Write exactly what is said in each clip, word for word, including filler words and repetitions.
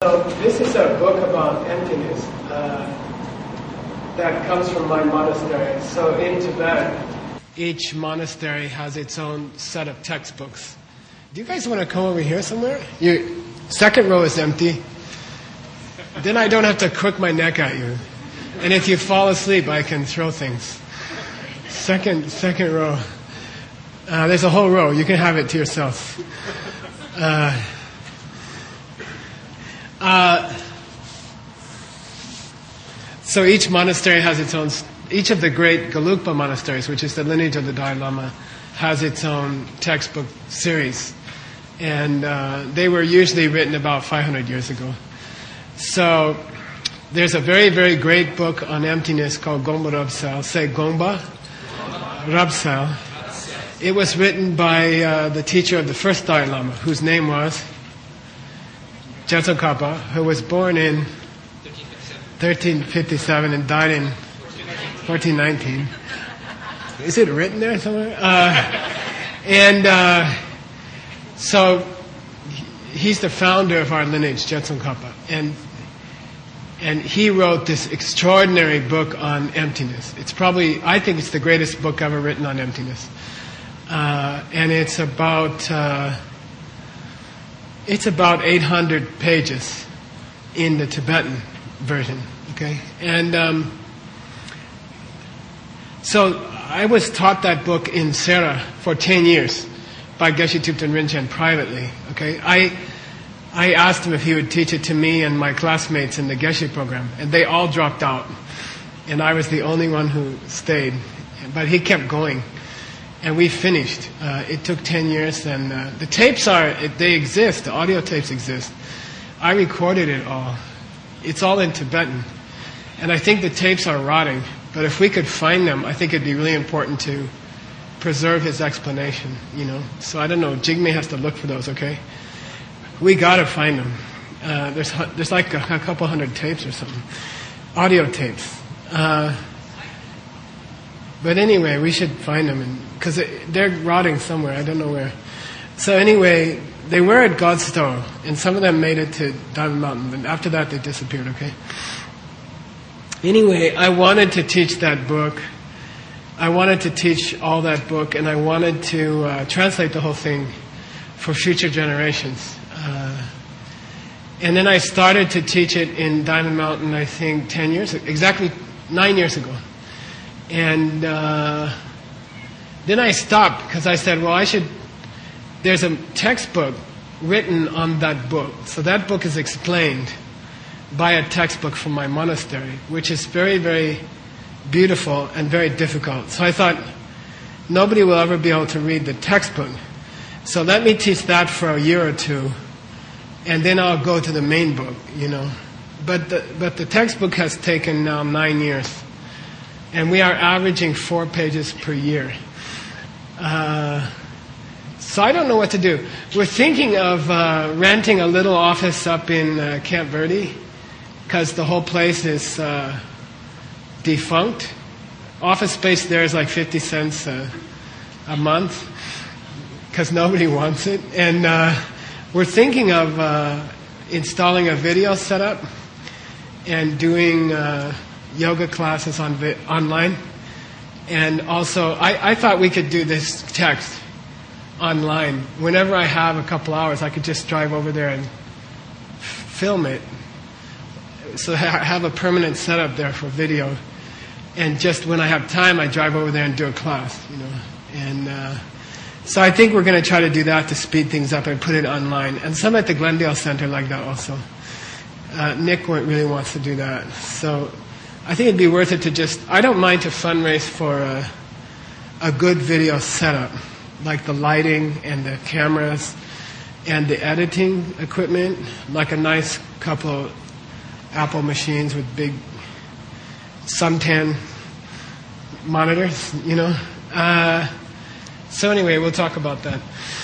So this is a book about emptiness uh, that comes from my monastery. So in Tibet, each monastery has its own set of textbooks. Do you guys want to come over here somewhere? Your second row is empty. Then I don't have to crook my neck at you. And if you fall asleep, I can throw things. Second, second row. Uh, there's a whole row. You can have it to yourself. Uh, uh, so each monastery has its own. Each of the great Gelugpa monasteries, which is the lineage of the Dalai Lama, has its own textbook series, and uh, they were usually written about five hundred years ago. So there's a very, very great book on emptiness called Gompa Rabsal. Say Gompa Rabsal. It was written by uh, the teacher of the first Dalai Lama, whose name was Jetsun-Kapa, who was born in thirteen fifty-seven and died in fourteen nineteen. Is it written there somewhere? Uh, and uh, so he's the founder of our lineage, Jetsun-Kapa, and and he wrote this extraordinary book on emptiness. It's probably, I think it's the greatest book ever written on emptiness. Uh, and it's about uh, it's about eight hundred pages in the Tibetan version. Okay, and um, so I was taught that book in Sera for ten years by Geshe Thupten Rinchen privately. Okay, I I asked him if he would teach it to me and my classmates in the Geshe program, and they all dropped out, and I was the only one who stayed. But he kept going. And we finished. Uh, it took ten years, and uh, the tapes are, they exist, the audio tapes exist. I recorded it all. It's all in Tibetan. And I think the tapes are rotting, but if we could find them, I think it'd be really important to preserve his explanation, you know. So I don't know, Jigme has to look for those, okay? We gotta find them. Uh, there's, there's like a, a couple hundred tapes or something. Audio tapes. Uh, But anyway, we should find them, because they're rotting somewhere. I don't know where. So anyway, they were at Godstow, and some of them made it to Diamond Mountain, but after that they disappeared, okay? Anyway, I wanted to teach that book. I wanted to teach all that book, and I wanted to uh, translate the whole thing for future generations. Uh, and then I started to teach it in Diamond Mountain, I think, ten years, exactly nine years ago. And uh, then I stopped because I said, well, I should, there's a textbook written on that book. So that book is explained by a textbook from my monastery, which is very, very beautiful and very difficult. So I thought, nobody will ever be able to read the textbook. So let me teach that for a year or two, and then I'll go to the main book, you know. But the, but the textbook has taken now nine years. And we are averaging four pages per year. Uh, so I don't know what to do. We're thinking of uh, renting a little office up in uh, Camp Verde, because the whole place is uh, defunct. Office space there is like fifty cents a, a month, because nobody wants it. And uh, we're thinking of uh, installing a video setup and doing Uh, yoga classes on vi- online, and also I, I thought we could do this text online. Whenever I have a couple hours, I could just drive over there and f- film it. So ha- have a permanent setup there for video, and just when I have time, I drive over there and do a class, you know. And uh, so I think we're going to try to do that to speed things up and put it online. And some at the Glendale Center like that also. Uh, Nick really wants to do that, so. I think it'd be worth it to just, I don't mind to fundraise for a, a good video setup, like the lighting and the cameras and the editing equipment, like a nice couple Apple machines with big suntan monitors, you know. Uh, so anyway, we'll talk about that.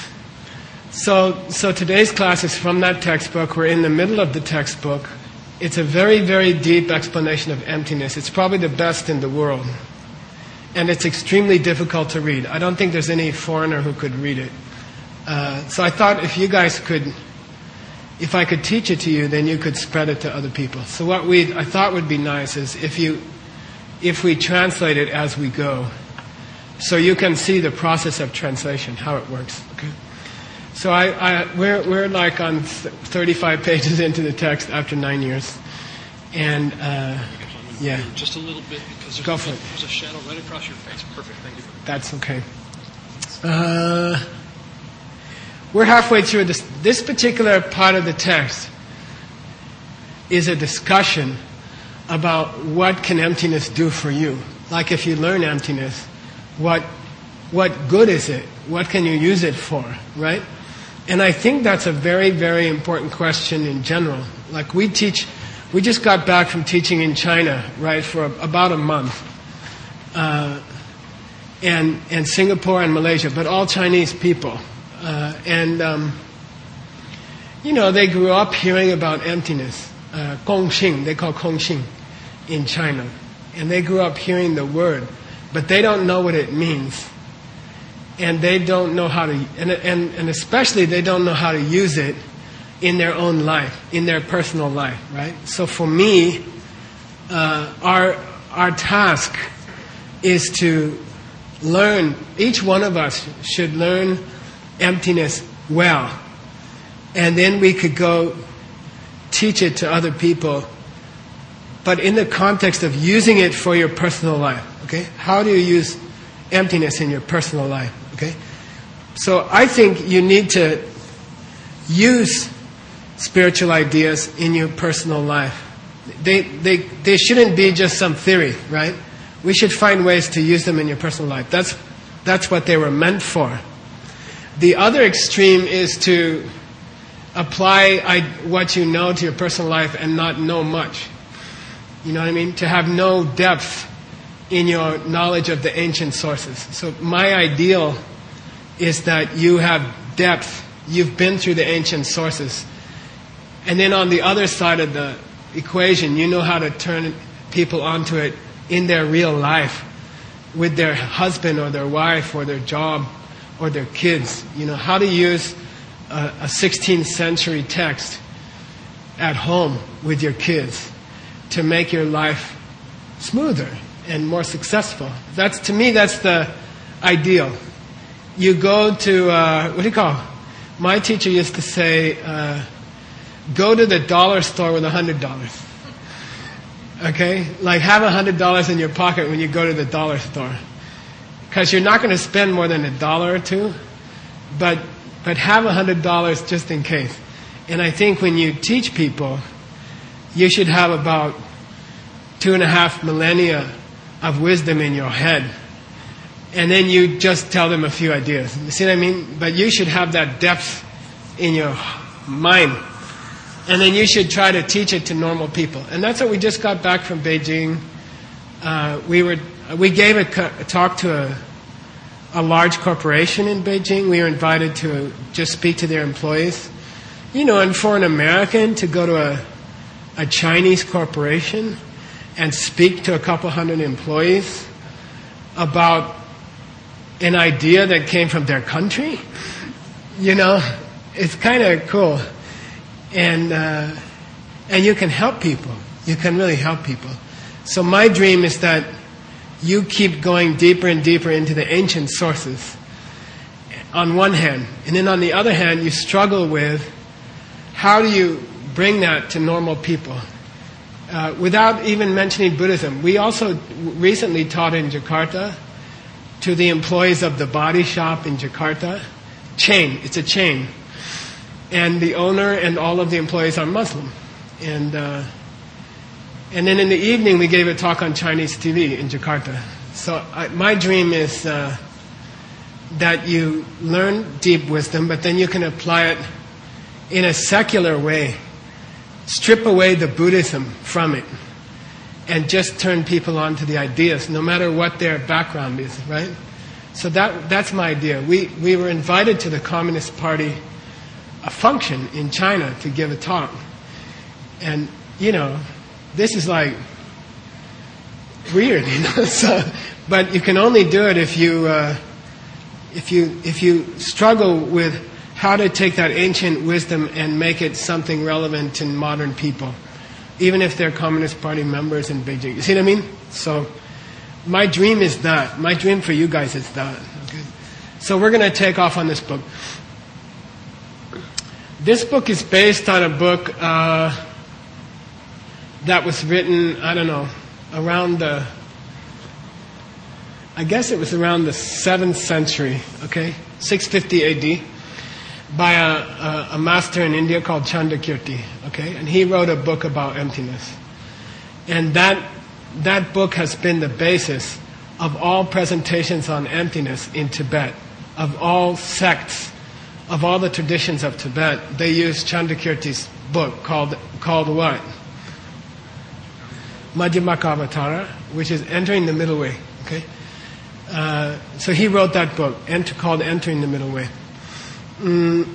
So, so today's class is from that textbook. We're in the middle of the textbook. It's a very, very deep explanation of emptiness. It's probably the best in the world. And it's extremely difficult to read. I don't think there's any foreigner who could read it. Uh, so I thought if you guys could if I could teach it to you, then you could spread it to other people. So what we I thought would be nice is if you if we translate it as we go, so you can see the process of translation, how it works. Okay. So I, I we're we're like on thirty-five pages into the text after nine years, and uh, yeah, just a little bit because there's, go a, for it. There's a shadow right across your face. Perfect. Thank you. That's okay. Uh, we're halfway through this. This particular part of the text is a discussion about what can emptiness do for you. Like if you learn emptiness, what what good is it? What can you use it for, right? And I think that's a very, very important question in general. Like we teach, we just got back from teaching in China, right, for about a month. Uh, and and Singapore and Malaysia, but all Chinese people. Uh, and, um, you know, they grew up hearing about emptiness. Uh, Gongxing, they call Gongxing in China. And they grew up hearing the word, but they don't know what it means. And they don't know how to, and, and, and especially they don't know how to use it in their own life, in their personal life, right? So for me, uh, our our task is to learn, each one of us should learn emptiness well. And then we could go teach it to other people, but in the context of using it for your personal life, okay? How do you use emptiness in your personal life, okay? So I think you need to use spiritual ideas in your personal life. They, they, they shouldn't be just some theory, right? We should find ways to use them in your personal life. That's, that's what they were meant for. The other extreme is to apply I, what you know to your personal life and not know much. You know what I mean? To have no depth in your knowledge of the ancient sources. So my ideal is that you have depth. You've been through the ancient sources. And then on the other side of the equation, you know how to turn people onto it in their real life with their husband or their wife or their job or their kids. You know, how to use a, a sixteenth century text at home with your kids to make your life smoother and more successful. That's, to me, that's the ideal. You go to, uh, what do you call it? My teacher used to say, uh, go to the dollar store with a hundred dollars. Okay? Like have a hundred dollars in your pocket when you go to the dollar store. Because you're not going to spend more than a dollar or two, but, but have a hundred dollars just in case. And I think when you teach people, you should have about two and a half millennia of wisdom in your head. And then you just tell them a few ideas. You see what I mean? But you should have that depth in your mind. And then you should try to teach it to normal people. And that's what we just got back from Beijing. Uh, we were we gave a, co- a talk to a, a large corporation in Beijing. We were invited to just speak to their employees. You know, and for an American to go to a, a Chinese corporation and speak to a couple hundred employees about an idea that came from their country, you know, it's kind of cool. And uh, and you can help people. You can really help people. So my dream is that you keep going deeper and deeper into the ancient sources on one hand. And then on the other hand, you struggle with how do you bring that to normal people uh, without even mentioning Buddhism. We also recently taught in Jakarta to the employees of the body shop in Jakarta. Chain. It's a chain. And the owner and all of the employees are Muslim. And uh, and then in the evening we gave a talk on Chinese T V in Jakarta. So I, my dream is uh, that you learn deep wisdom, but then you can apply it in a secular way. Strip away the Buddhism from it and just turn people on to the ideas, no matter what their background is, right? So that that's my idea. We we were invited to the Communist Party a function in China to give a talk. And, you know, this is like weird, you know. So, but you can only do it if you uh, if you if you struggle with how to take that ancient wisdom and make it something relevant to modern people, even if they're Communist Party members in Beijing. You see what I mean? So my dream is that. My dream for you guys is that. Okay? So we're going to take off on this book. This book is based on a book uh, that was written, I don't know, around the, I guess it was around the seventh century, okay, six fifty A D, by a, a, a master in India called Chandrakirti, okay, and he wrote a book about emptiness. And that, that book has been the basis of all presentations on emptiness in Tibet, of all sects, of all the traditions of Tibet. They use Chandrakirti's book called, called what? Madhyamaka, which is Entering the Middle Way, okay? Uh, so he wrote that book, enter, called Entering the Middle Way. Mm.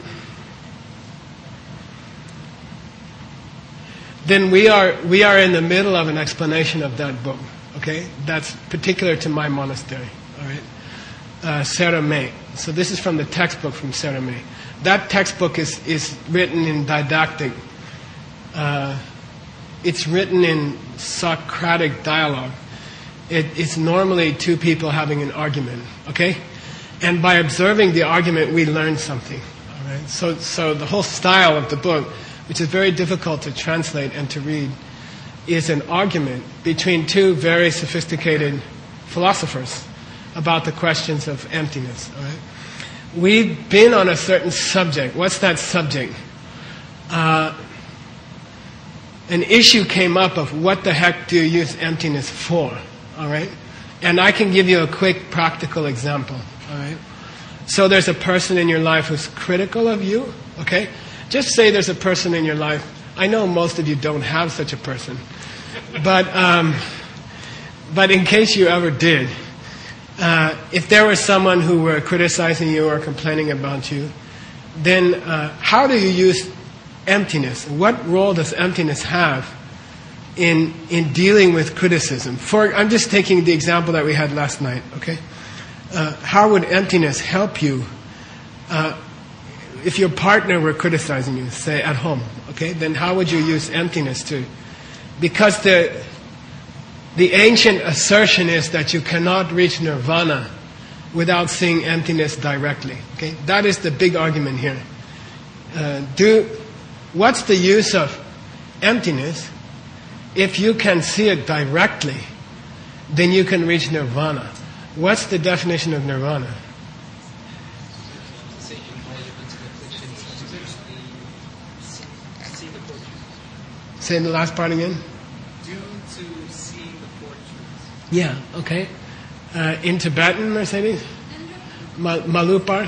Then we are we are in the middle of an explanation of that book. Okay, that's particular to my monastery. All right, uh, Sera May. So this is from the textbook from Sera May. That textbook is is written in didactic. Uh, it's written in Socratic dialogue. It, it's normally two people having an argument. Okay. And by observing the argument, we learn something. All right? So, so the whole style of the book, which is very difficult to translate and to read, is an argument between two very sophisticated philosophers about the questions of emptiness. All right? We've been on a certain subject. What's that subject? Uh, an issue came up of what the heck do you use emptiness for? All right? And I can give you a quick practical example. All right. So there's a person in your life who's critical of you. Okay. Just say there's a person in your life. I know most of you don't have such a person, but um, but in case you ever did, uh, if there was someone who were criticizing you or complaining about you, then uh, how do you use emptiness? What role does emptiness have in in dealing with criticism? For I'm just taking the example that we had last night. Okay. Uh, how would emptiness help you uh, if your partner were criticizing you, say at home? Okay, then how would you use emptiness to? Because the the ancient assertion is that you cannot reach nirvana without seeing emptiness directly. Okay, that is the big argument here. Uh, do what's the use of emptiness if you can see it directly? Then you can reach nirvana. What's the definition of nirvana? Say the last part again. Due to see the fortunes. Yeah, okay. Uh, in Tibetan, Mercedes? Ma- Malupar?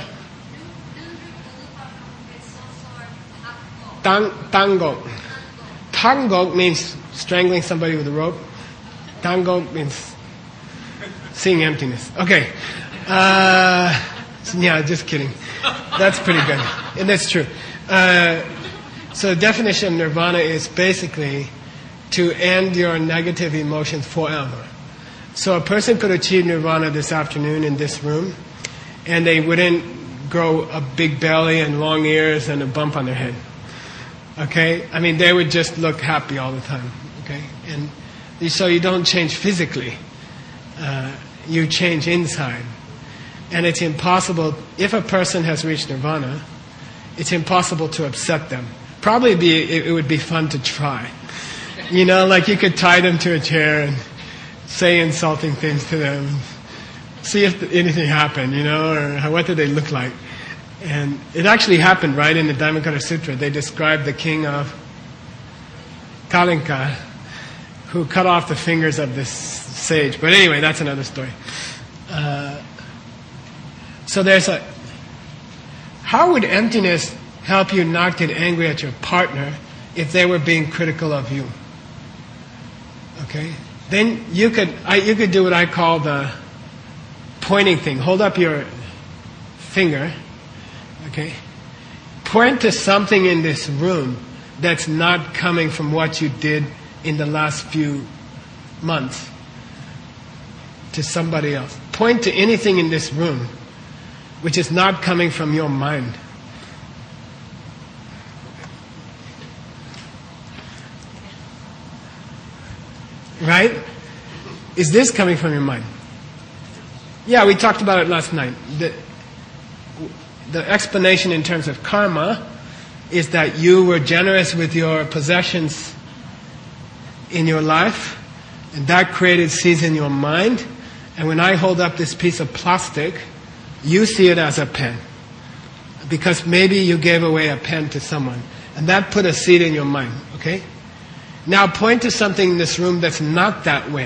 Tang- Tango. Tango means strangling somebody with a rope. Tango means seeing emptiness. Okay. Uh, yeah, just kidding. That's pretty good. And that's true. Uh, so the definition of nirvana is basically to end your negative emotions forever. So a person could achieve nirvana this afternoon in this room, and they wouldn't grow a big belly and long ears and a bump on their head. Okay? I mean, they would just look happy all the time. Okay? And so you don't change physically. Uh, you change inside. And it's impossible, if a person has reached nirvana, it's impossible to upset them. Probably be, it, it would be fun to try. You know, like you could tie them to a chair and say insulting things to them, see if anything happened, you know, or how, what did they look like. And it actually happened, right, in the Dhammakaya Sutra. They described the king of Kalinka who cut off the fingers of this sage. But anyway, that's another story. Uh, so there's a... How would emptiness help you not get angry at your partner if they were being critical of you? Okay? Then you could I, you could do what I call the pointing thing. Hold up your finger. Okay? Point to something in this room that's not coming from what you did in the last few months to somebody else. Point to anything in this room which is not coming from your mind. right? Is this coming from your mind? Yeah, we talked about it last night. The, the explanation in terms of karma is that you were generous with your possessions in your life, and that created seeds in your mind. And when I hold up this piece of plastic, you see it as a pen. Because maybe you gave away a pen to someone, and that put a seed in your mind, okay? Now point to something in this room that's not that way.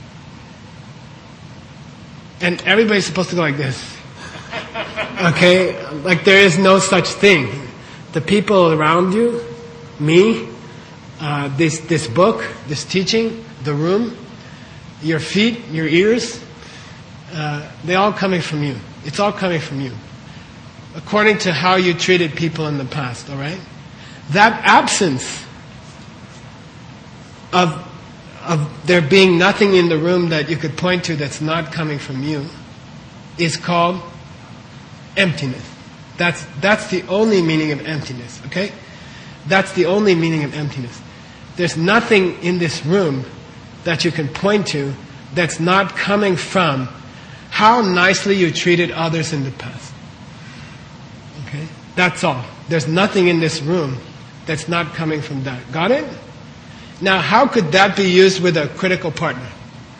And everybody's supposed to go like this. Okay? Like there is no such thing. The people around you, me, uh, this, this book, this teaching, the room, your feet, your ears, uh, they're all coming from you. It's all coming from you. According to how you treated people in the past, alright? That absence of of there being nothing in the room that you could point to that's not coming from you is called emptiness. That's that's the only meaning of emptiness, okay? That's the only meaning of emptiness. There's nothing in this room that you can point to that's not coming from how nicely you treated others in the past. Okay? That's all. There's nothing in this room that's not coming from that. Got it? Now, how could that be used with a critical partner?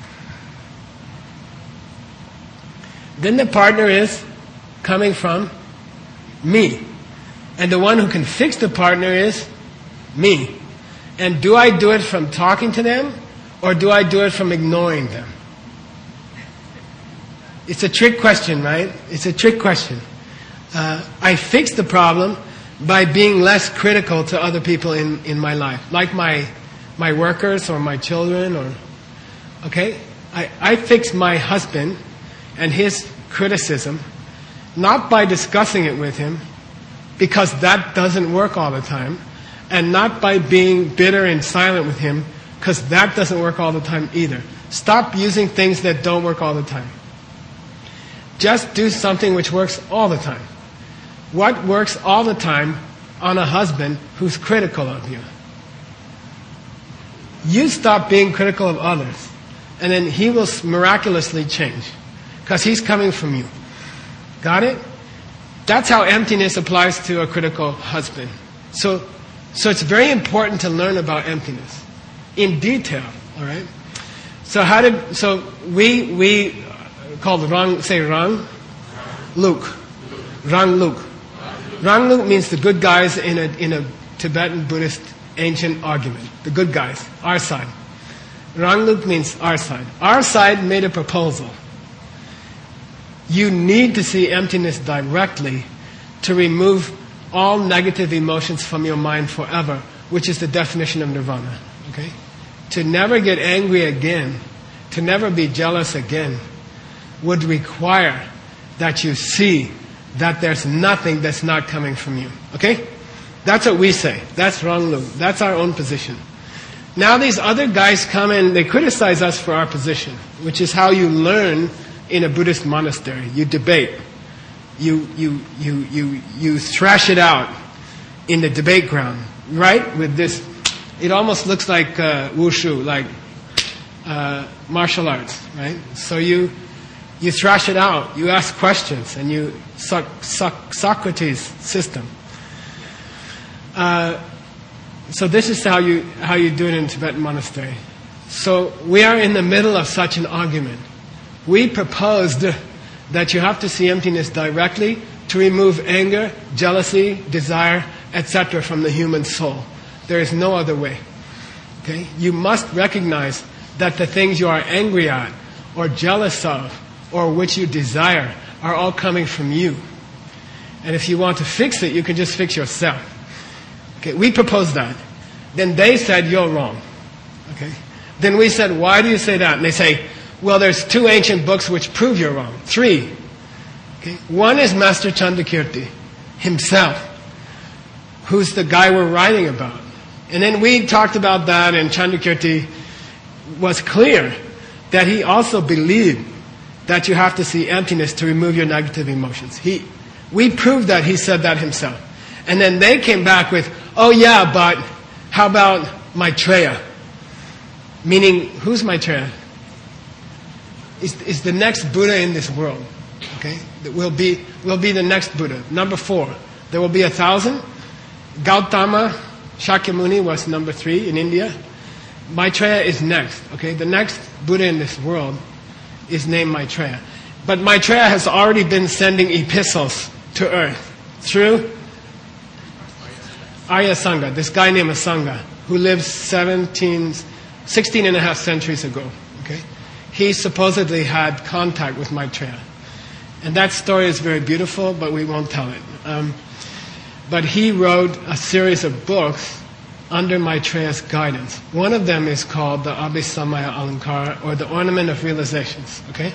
Then the partner is coming from me. And the one who can fix the partner is me. And do I do it from talking to them, or do I do it from ignoring them? It's a trick question, right? It's a trick question. Uh, I fix the problem by being less critical to other people in, in my life. Like my my workers or my children, or okay? I, I fix my husband and his criticism not by discussing it with him, because that doesn't work all the time, and not by being bitter and silent with him, because that doesn't work all the time either. Stop using things that don't work all the time. Just do something which works all the time. What works all the time on a husband who's critical of you? You stop being critical of others, and then he will miraculously change, because he's coming from you. Got it? That's how emptiness applies to a critical husband. So, so it's very important to learn about emptiness in detail. All right. So how did? So we we called Rang. Say Rang, Luk, Rang Luk. Rang Luk means the good guys in a in a Tibetan Buddhist ancient argument. The good guys, our side. Rang Luk means our side. Our side made a proposal. You need to see emptiness directly to remove all negative emotions from your mind forever, which is the definition of nirvana. Okay? To never get angry again, to never be jealous again, would require that you see that there's nothing that's not coming from you. Okay? That's what we say. That's Rang Luk. That's our own position. Now these other guys come and they criticize us for our position, which is how you learn in a Buddhist monastery. You debate. You you you you you thrash it out in the debate ground, right? With this, it almost looks like uh, wushu, like uh, martial arts, right? So you you thrash it out. You ask questions, and you suck, suck Socrates' system. Uh, so this is how you how you do it in a Tibetan monastery. So we are in the middle of such an argument. We proposed that you have to see emptiness directly to remove anger, jealousy, desire, et cetera from the human soul. There is no other way. Okay? You must recognize that the things you are angry at, or jealous of, or which you desire, are all coming from you. And if you want to fix it, you can just fix yourself. Okay, we proposed that. Then they said, you're wrong. Okay? Then we said, why do you say that? And they say, well, there's two ancient books which prove you're wrong. Three. Okay? One is Master Chandrakirti himself, who's the guy we're writing about. And then we talked about that, and Chandrakirti was clear that he also believed that you have to see emptiness to remove your negative emotions. He, we proved that he said that himself. And then they came back with, oh yeah, but how about Maitreya? Meaning, who's Maitreya? Is is the next Buddha in this world? Okay, that will be will be the next Buddha. Number four. There will be a thousand. Gautama Shakyamuni was number three in India. Maitreya is next. Okay, the next Buddha in this world is named Maitreya. But Maitreya has already been sending epistles to earth through Arya Sangha, this guy named Asanga, who lived seventeen, sixteen and a half centuries ago. Okay, he supposedly had contact with Maitreya. And that story is very beautiful, but we won't tell it. Um, but he wrote a series of books under Maitreya's guidance. One of them is called the Abhisamaya Alankara, or the Ornament of Realizations, okay?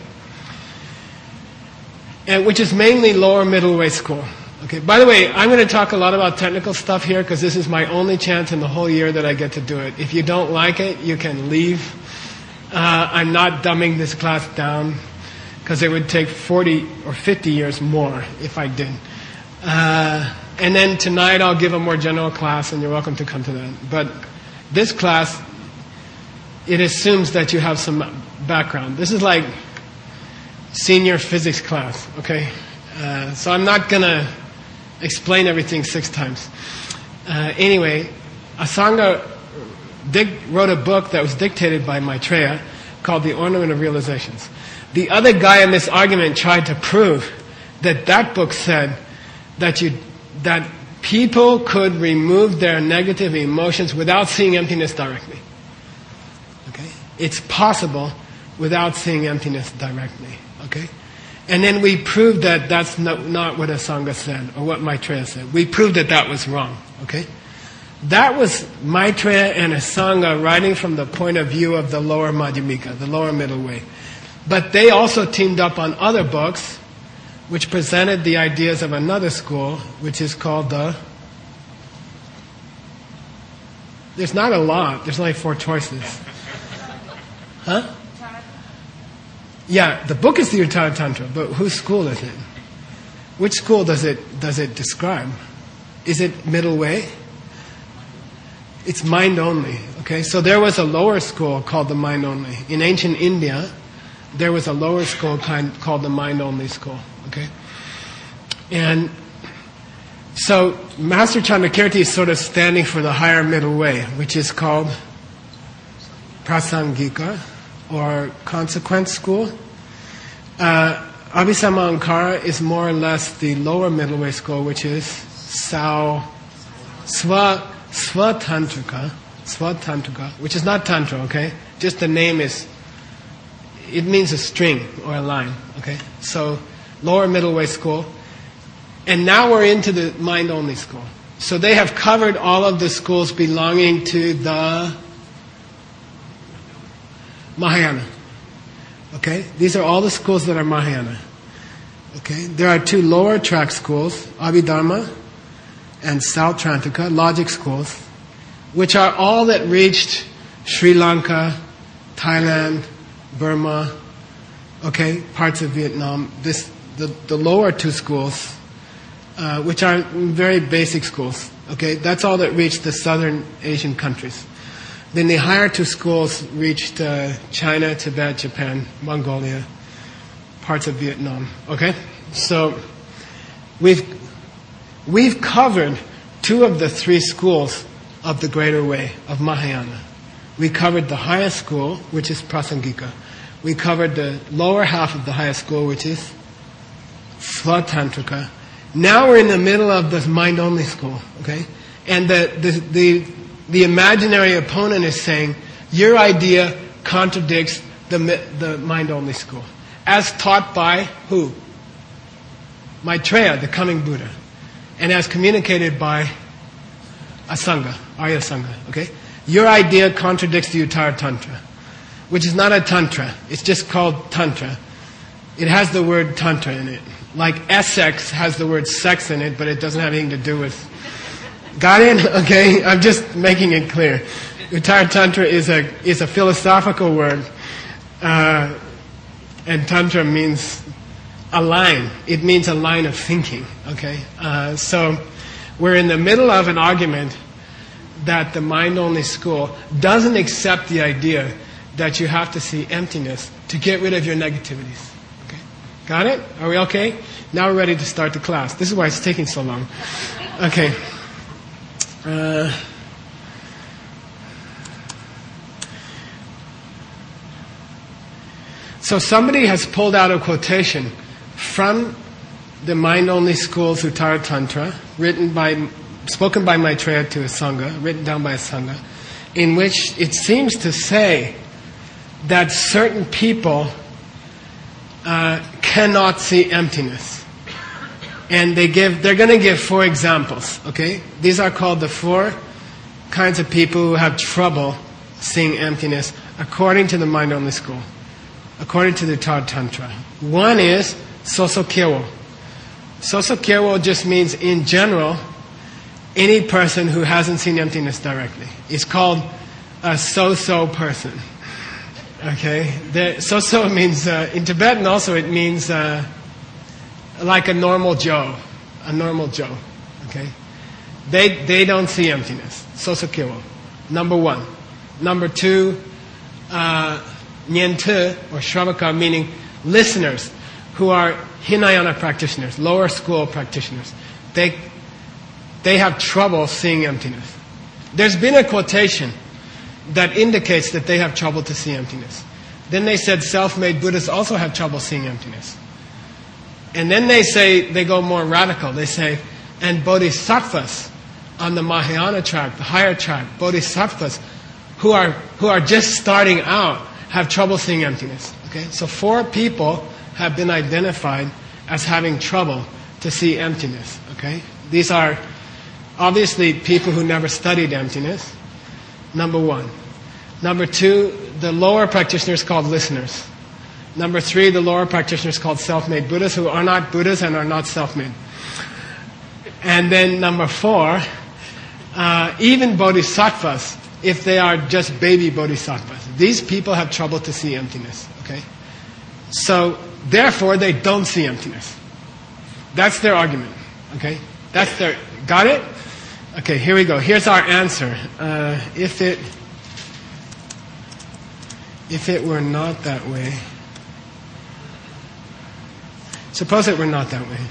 And which is mainly lower middle way school. Okay. By the way, I'm going to talk a lot about technical stuff here because this is my only chance in the whole year that I get to do it. If you don't like it, you can leave. Uh, I'm not dumbing this class down because it would take forty or fifty years more if I did. Uh, and then tonight I'll give a more general class, and you're welcome to come to that. But this class, it assumes that you have some background. This is like senior physics class, okay? Uh, so I'm not going to explain everything six times. Uh, anyway, Asanga Dick wrote a book that was dictated by Maitreya called The Ornament of Realizations. The other guy in this argument tried to prove that that book said that you that people could remove their negative emotions without seeing emptiness directly. Okay? It's possible without seeing emptiness directly. Okay? And then we proved that that's not, not what Asanga said, or what Maitreya said. We proved that that was wrong. Okay? That was Maitreya and Asanga writing from the point of view of the lower Madhyamika, the lower middle way. But they also teamed up on other books which presented the ideas of another school, which is called the... There's not a lot. There's only four choices. Huh? Yeah, the book is the Uttara Tantra, but whose school is it? Which school does it does it describe? Is it middle way? It's mind only. Okay, so there was a lower school called the mind only. In ancient India, there was a lower school kind called the mind only school. Okay, and so Master Chandrakirti is sort of standing for the higher middle way, which is called Prasangika, or consequent school. Uh, Abhisama Ankara is more or less the lower middle way school, which is Sao Swa Swatantrika, Swatantrika, which is not Tantra, okay? Just the name is, it means a string or a line, okay? So, lower middle way school. And now we're into the mind only school. So they have covered all of the schools belonging to the Mahayana. Okay? These are all the schools that are Mahayana. Okay? There are two lower track schools, Abhidharma and Sautrantika, logic schools, which are all that reached Sri Lanka, Thailand, Burma, okay, parts of Vietnam. This, the, the lower two schools, uh, which are very basic schools, okay, that's all that reached the southern Asian countries. Then the higher two schools reached uh, China, Tibet, Japan, Mongolia, parts of Vietnam. Okay, so we've we've covered two of the three schools of the greater way of Mahayana. We covered the highest school, which is Prasangika. We covered the lower half of the highest school, which is Swatantrika. Now we're in the middle of this mind-only school. Okay, and the the the The imaginary opponent is saying, your idea contradicts the, the mind-only school. As taught by who? Maitreya, the coming Buddha. And as communicated by Asanga, Arya Sangha. Okay? Your idea contradicts the Uttara Tantra, which is not a Tantra. It's just called Tantra. It has the word Tantra in it. Like Essex has the word sex in it, but it doesn't have anything to do with... Got it? Okay, I'm just making it clear. Uttara Tantra is a is a philosophical word, uh, and Tantra means a line. It means a line of thinking. Okay, uh, so we're in the middle of an argument that the mind-only school doesn't accept the idea that you have to see emptiness to get rid of your negativities. Okay? Got it? Are we okay? Now we're ready to start the class. This is why it's taking so long. Okay. Uh, so somebody has pulled out a quotation from the mind-only school Uttara Tantra, written by, spoken by Maitreya to a Sangha, written down by a Sangha, in which it seems to say that certain people uh, cannot see emptiness. And they give, they're going to give four examples, okay? These are called the four kinds of people who have trouble seeing emptiness according to the mind-only school, according to the Uttara Tantra. One is Sosokyewo. Sosokyewo just means, in general, any person who hasn't seen emptiness directly. It's called a so-so person. Okay? The so-so means, uh, in Tibetan also it means uh, like a normal Joe. A normal Joe. Okay? They, they don't see emptiness. Sosokyewo. Number one. Number two, uh, Nyente, or Shravaka, meaning listeners who are Hinayana practitioners, lower school practitioners. They, they have trouble seeing emptiness. There's been a quotation that indicates that they have trouble to see emptiness. Then they said self-made Buddhists also have trouble seeing emptiness. And then they say, they go more radical. They say, and bodhisattvas on the Mahayana track, the higher track, bodhisattvas who are, who are just starting out have trouble seeing emptiness. Okay? So four people have been identified as having trouble to see emptiness. Okay? These are obviously people who never studied emptiness. Number one. Number two, the lower practitioners called listeners. Number three, the lower practitioners called self-made Buddhists who are not Buddhas and are not self-made. And then number four, uh, even bodhisattvas, if they are just baby bodhisattvas. These people have trouble to see emptiness. Okay? So, therefore, they don't see emptiness. That's their argument. Okay? That's their... Got it? Okay, here we go. Here's our answer. Uh, if it... If it were not that way... Suppose it were not that way.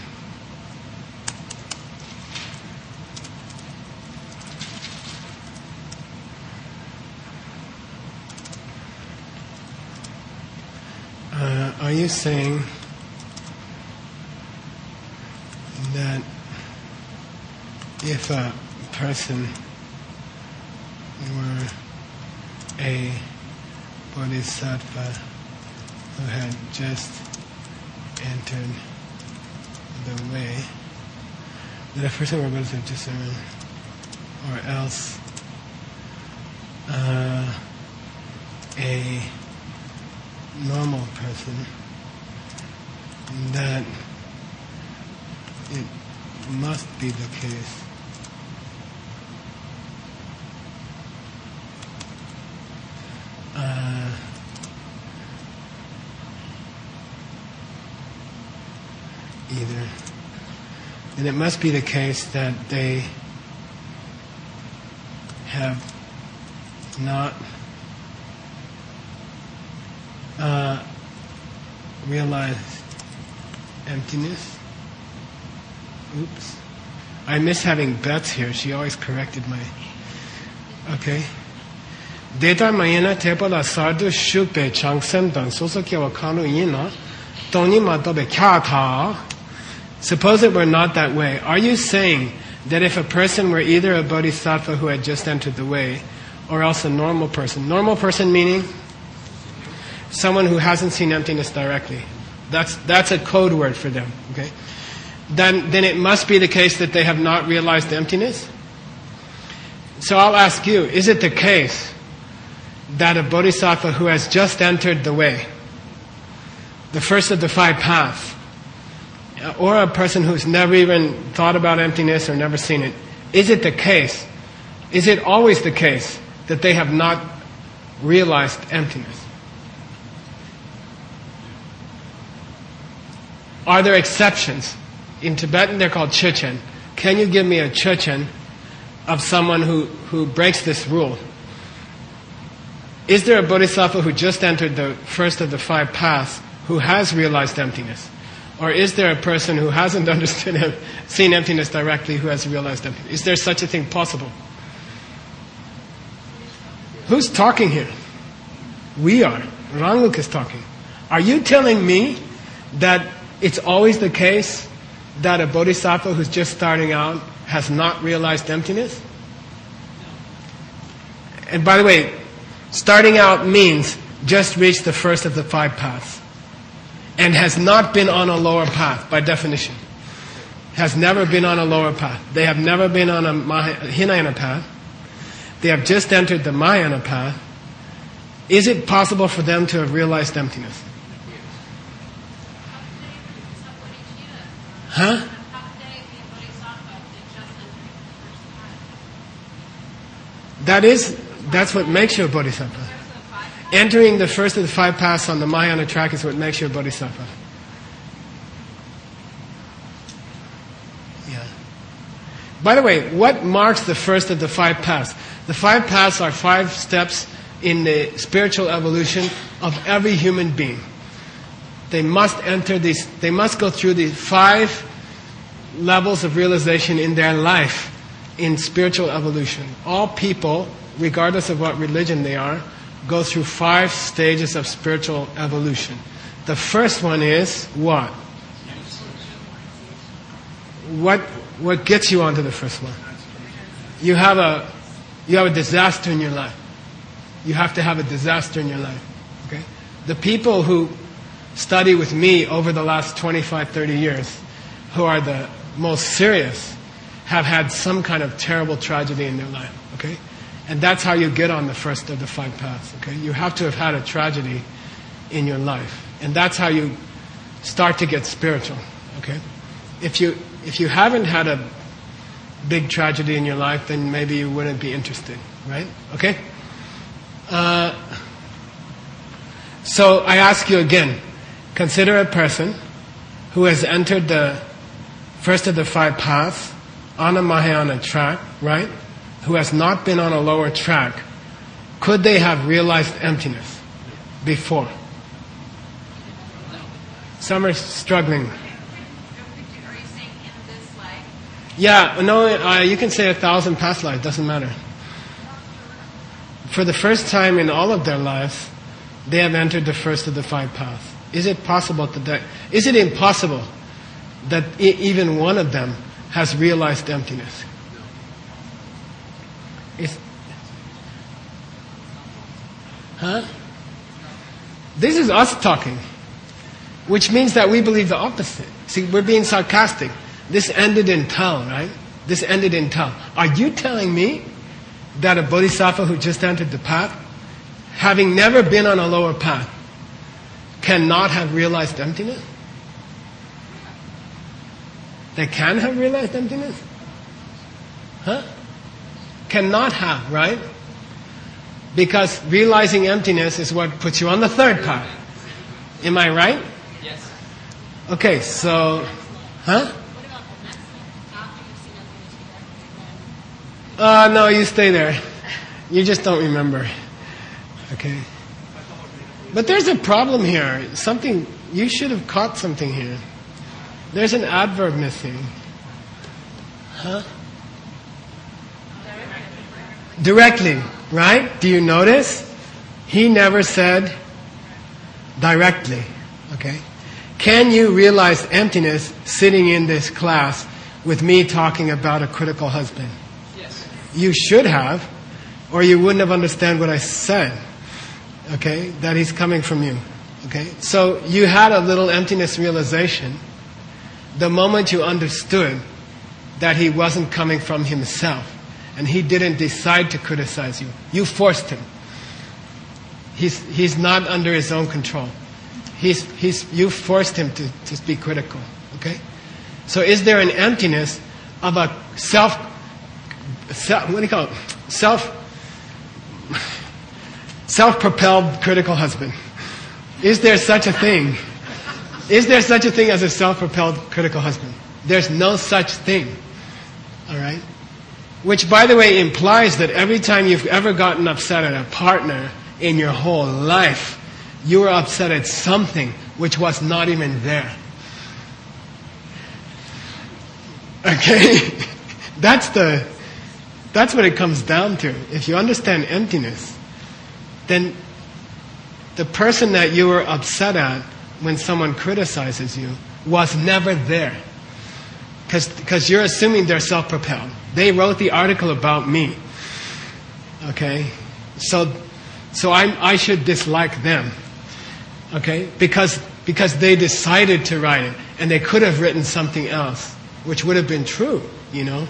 Uh, are you saying that if a person were a bodhisattva who had just entered the way, that a person were a bodhisattva just uh, or else uh, a normal person, that it must be the case uh, either then it must be the case that they have not Uh, realize emptiness. Oops. I miss having Bets here. She always corrected my... Okay. Deta mayena tepola sardu shupe changsem dan sosokyewa kanu yina toni matobe kyata. Suppose it were not that way. Are you saying that if a person were either a bodhisattva who had just entered the way, or else a normal person? Normal person meaning someone who hasn't seen emptiness directly. That's that's a code word for them. Okay. Then then it must be the case that they have not realized emptiness. So I'll ask you: is it the case that a bodhisattva who has just entered the way, the first of the five paths, or a person who's never even thought about emptiness or never seen it, is it the case? Is it always the case that they have not realized emptiness? Are there exceptions? In Tibetan, they're called chechen. Can you give me a chechen of someone who, who breaks this rule. Is there a bodhisattva who just entered the first of the five paths who has realized emptiness? Or is there a person who hasn't understood him, seen emptiness directly who has realized emptiness? Is there such a thing possible? Who's talking here? We are. Rangluk is talking. Are you telling me that it's always the case that a bodhisattva who's just starting out has not realized emptiness? And by the way, starting out means just reached the first of the five paths and has not been on a lower path by definition. Has never been on a lower path. They have never been on a Mah- Hinayana path. They have just entered the Mahayana path. Is it possible for them to have realized emptiness? Huh? That is, that's what makes you a bodhisattva. Entering the first of the five paths on the Mahayana track is what makes you a bodhisattva. Yeah. By the way, what marks the first of the five paths? The five paths are five steps in the spiritual evolution of every human being. They must enter these, they must go through these five levels of realization in their life in spiritual evolution. All people, regardless of what religion they are, go through five stages of spiritual evolution. The first one is what? What what gets you onto the first one? You have a you have a disaster in your life. You have to have a disaster in your life. Okay? The people who study with me over the last twenty-five, thirty years, who are the most serious, have had some kind of terrible tragedy in their life. Okay? And that's how you get on the first of the five paths. Okay? You have to have had a tragedy in your life. And that's how you start to get spiritual. Okay? If you if you haven't had a big tragedy in your life, then maybe you wouldn't be interested. Right? Okay? Uh, so I ask you again, consider a person who has entered the first of the five paths on a Mahayana track, right? Who has not been on a lower track. Could they have realized emptiness before? Some are struggling. Are you saying in this life? Yeah, no, uh, you can say a thousand past lives, doesn't matter. For the first time in all of their lives, they have entered the first of the five paths. Is it possible that, that is it impossible that I- even one of them has realized emptiness? Is, huh? This is us talking, which means that we believe the opposite. See, we're being sarcastic. This ended in tell, right? This ended in tell. Are you telling me that a bodhisattva who just entered the path, having never been on a lower path, cannot have realized emptiness? They can have realized emptiness? Huh? Cannot have, right? Because realizing emptiness is what puts you on the third path. Am I right? Yes. Okay, so, huh? Uh, no, you stay there. You just don't remember. Okay? But there's a problem here. Something, you should have caught something here. There's an adverb missing. Huh? Directly, right? Do you notice? He never said directly. Okay? Can you realize emptiness sitting in this class with me talking about a critical husband? Yes. You should have, or you wouldn't have understood what I said. Okay? That he's coming from you. Okay? So you had a little emptiness realization the moment you understood that he wasn't coming from himself. And he didn't decide to criticize you. You forced him. He's, he's not under his own control. He's, he's, you forced him to, to be critical. Okay? So is there an emptiness of a self, self what do you call it? Self, self-propelled critical husband? Is there such a thing? Is there such a thing as a self-propelled critical husband? There's no such thing. All right? Which, by the way, implies that every time you've ever gotten upset at a partner in your whole life, you were upset at something which was not even there. Okay? That's the, that's what it comes down to. If you understand emptiness, then the person that you were upset at when someone criticizes you was never there. Because you're assuming they're self-propelled. They wrote the article about me. Okay? So so I, I should dislike them. Okay? Because, because they decided to write it. And they could have written something else, which would have been true, you know?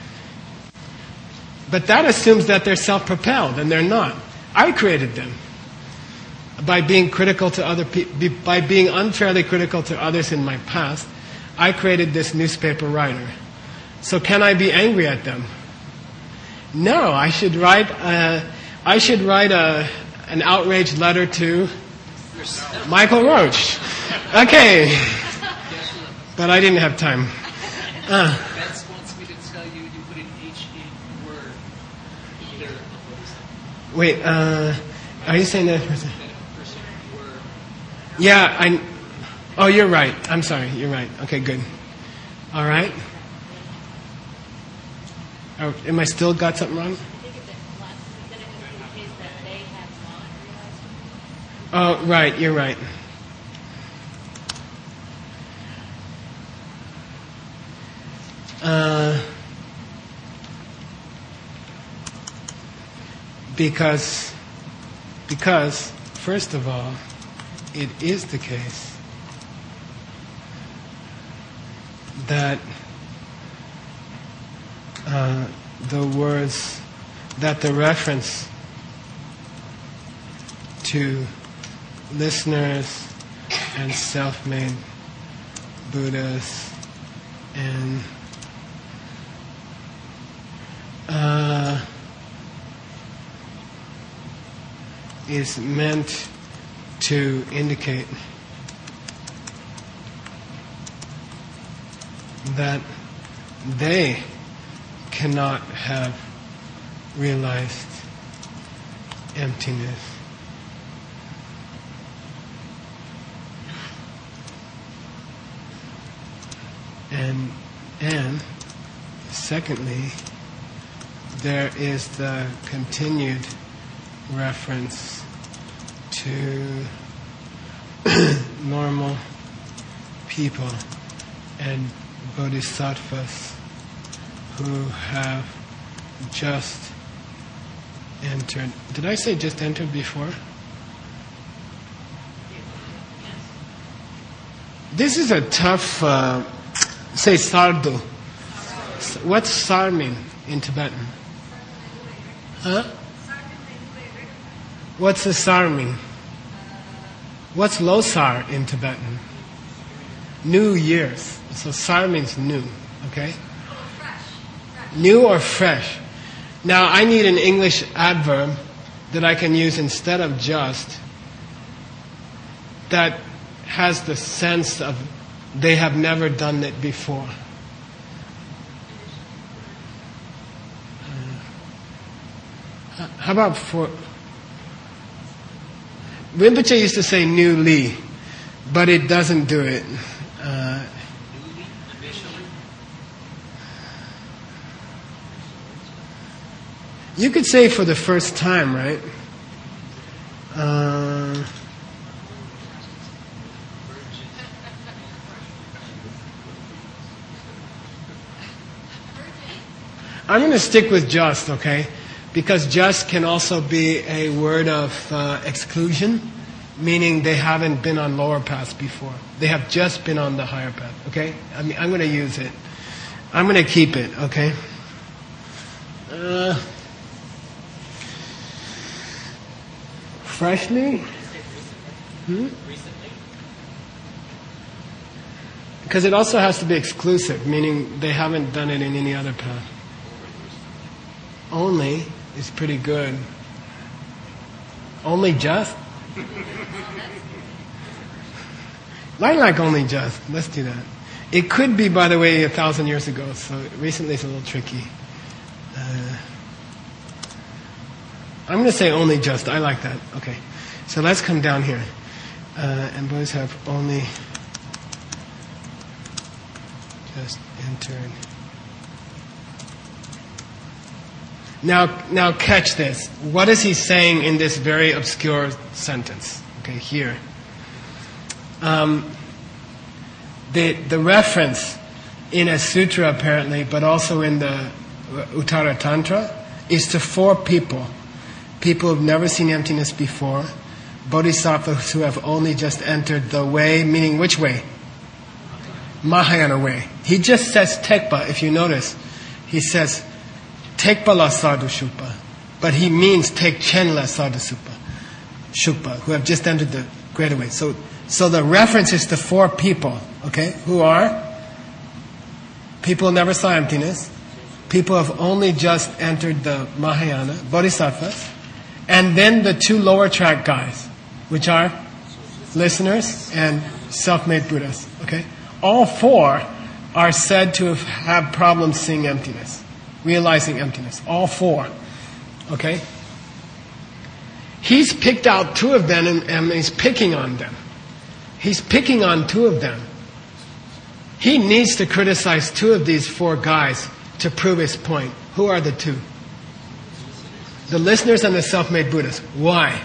But that assumes that they're self-propelled, and they're not. I created them. By being critical to other people, by being unfairly critical to others in my past, I created this newspaper writer. So can I be angry at them? No, I should write. Uh, I should write a an outraged letter to Michael Roach. Okay, but I didn't have time. Uh, Beth wants me to tell you you put an H in word. Either. wait, uh, are you saying that? Person word. Yeah, I. Oh, you're right. I'm sorry. You're right. Okay, good. All right. Oh, am I still got something wrong? I think it's that in the case that they have not realized. Oh, right. You're right. Uh, because, because, first of all, it is the case that uh, the words, that the reference to listeners and self-made Buddhas and uh, is meant to indicate that they cannot have realized emptiness. And, and secondly, there is the continued reference to normal people and bodhisattvas who have just entered. Did I say just entered before? This is a tough, uh, say sardu. What's sar mean in Tibetan? Huh? What's the sar mean? What's losar in Tibetan? New years. So sar means new, okay? New or fresh. Now I need an English adverb that I can use instead of just, that has the sense of they have never done it before. Uh, how about for... Rinpoche used to say newly, but it doesn't do it. Uh, you could say for the first time, right? Uh, I'm going to stick with just, okay? Because just can also be a word of uh, exclusion, meaning they haven't been on lower paths before. They have just been on the higher path, okay? I mean, I'm going to use it. I'm going to keep it, okay? Uh, freshly? Hmm? Because it also has to be exclusive, meaning they haven't done it in any other path. Only is pretty good. Only just? I like only just. Let's do that. It could be, by the way, a thousand years ago, so recently it's a little tricky. Uh, I'm going to say only just. I like that. Okay. So let's come down here. Uh, and boys have only just entered. Now, now catch this. What is he saying in this very obscure sentence? Okay, here. Um, the the reference in a sutra apparently, but also in the Uttara Tantra, is to four people. People who've never seen emptiness before. Bodhisattvas who have only just entered the way, meaning which way? Mahayana way. He just says tekpa, if you notice. He says tekpa la sadhu shukpa. But he means take chen la sadhu shukpa, shukpa, who have just entered the greater way. So, so the reference is to four people, okay, who are people who never saw emptiness, people who have only just entered the Mahayana, bodhisattvas, and then the two lower track guys, which are listeners and self-made Buddhas. Okay, all four are said to have had problems seeing emptiness, realizing emptiness. All four. Okay. He's picked out two of them and, and he's picking on them. He's picking on two of them. He needs to criticize two of these four guys to prove his point. Who are the two? The listeners and the self-made Buddhas. Why?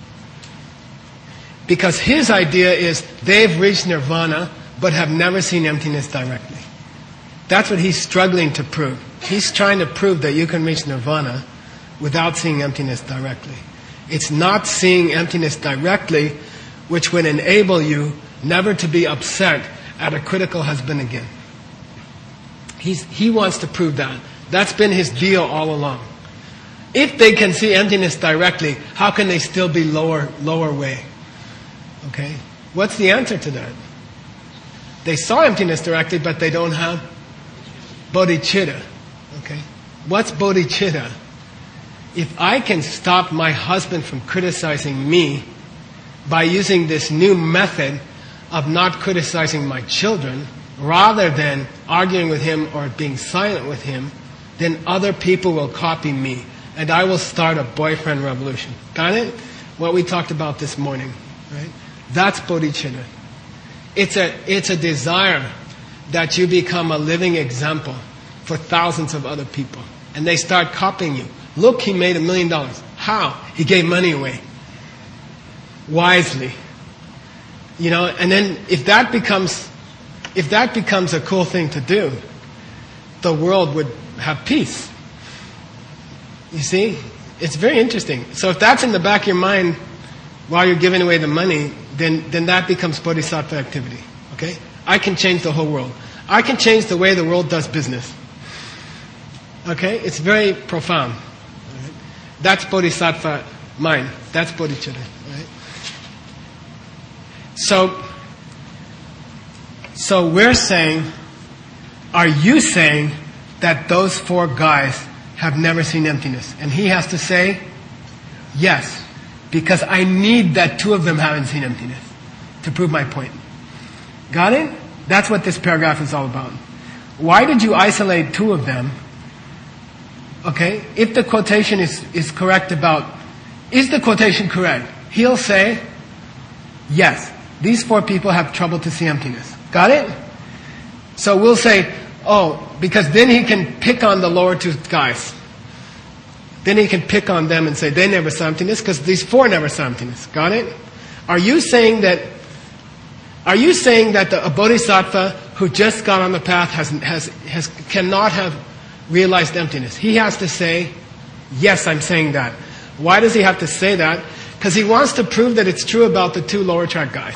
Because his idea is they've reached nirvana but have never seen emptiness directly. That's what he's struggling to prove. He's trying to prove that you can reach nirvana without seeing emptiness directly. It's not seeing emptiness directly which would enable you never to be upset at a critical husband again. He's, he wants to prove that. That's been his deal all along. If they can see emptiness directly, how can they still be lower, lower way? Okay? What's the answer to that? They saw emptiness directly, but they don't have bodhicitta. Okay? What's bodhicitta? If I can stop my husband from criticizing me by using this new method of not criticizing my children, rather than arguing with him or being silent with him, then other people will copy me. And I will start a boyfriend revolution. Got it? What we talked about this morning. Right? That's bodhicitta. It's a, it's a desire that you become a living example for thousands of other people. And they start copying you. Look, he made a million dollars. How? He gave money away. Wisely. You know, and then if that becomes, if that becomes a cool thing to do, the world would have peace. You see? It's very interesting. So if that's in the back of your mind while you're giving away the money, then, then that becomes bodhisattva activity. Okay? I can change the whole world. I can change the way the world does business. Okay? It's very profound. Right? That's bodhisattva mind. That's bodhicitta. Right? So, so we're saying, are you saying that those four guys have never seen emptiness? And he has to say, yes, because I need that two of them haven't seen emptiness to prove my point. Got it? That's what this paragraph is all about. Why did you isolate two of them? Okay, if the quotation is, is correct about, is the quotation correct? He'll say, yes, these four people have trouble to see emptiness. Got it? So we'll say, oh, because then he can pick on the lower two guys. Then he can pick on them and say they never saw emptiness because these four never saw emptiness. Got it? Are you saying that? Are you saying that the, a bodhisattva who just got on the path has has has cannot have realized emptiness? He has to say, yes, I'm saying that. Why does he have to say that? Because he wants to prove that it's true about the two lower track guys.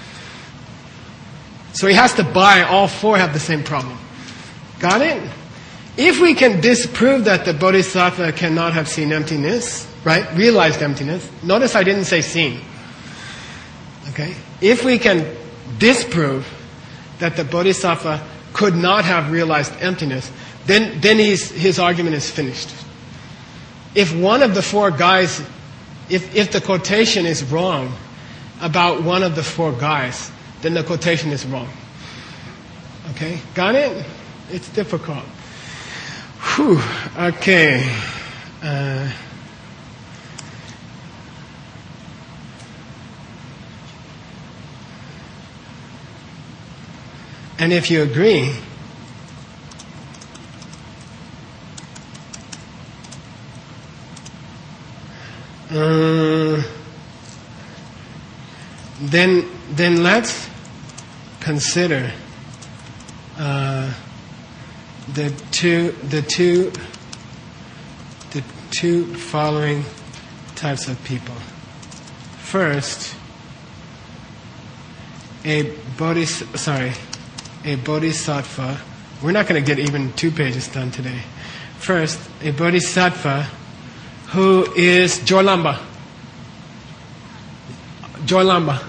So he has to buy all four have the same problem. Got it? If we can disprove that the bodhisattva cannot have seen emptiness, right? Realized emptiness. Notice I didn't say seen. Okay? If we can disprove that the bodhisattva could not have realized emptiness, then, then he's, his argument is finished. If one of the four guys, if, if the quotation is wrong about one of the four guys, then the quotation is wrong. Okay? Got it? It's difficult. Whew, okay. Uh, and if you agree, uh, then then let's consider uh, the two the two the two following types of people. First, a bodhis sorry, a bodhisattva. We're not going to get even two pages done today. First, a bodhisattva who is Jorlamba. Jorlamba.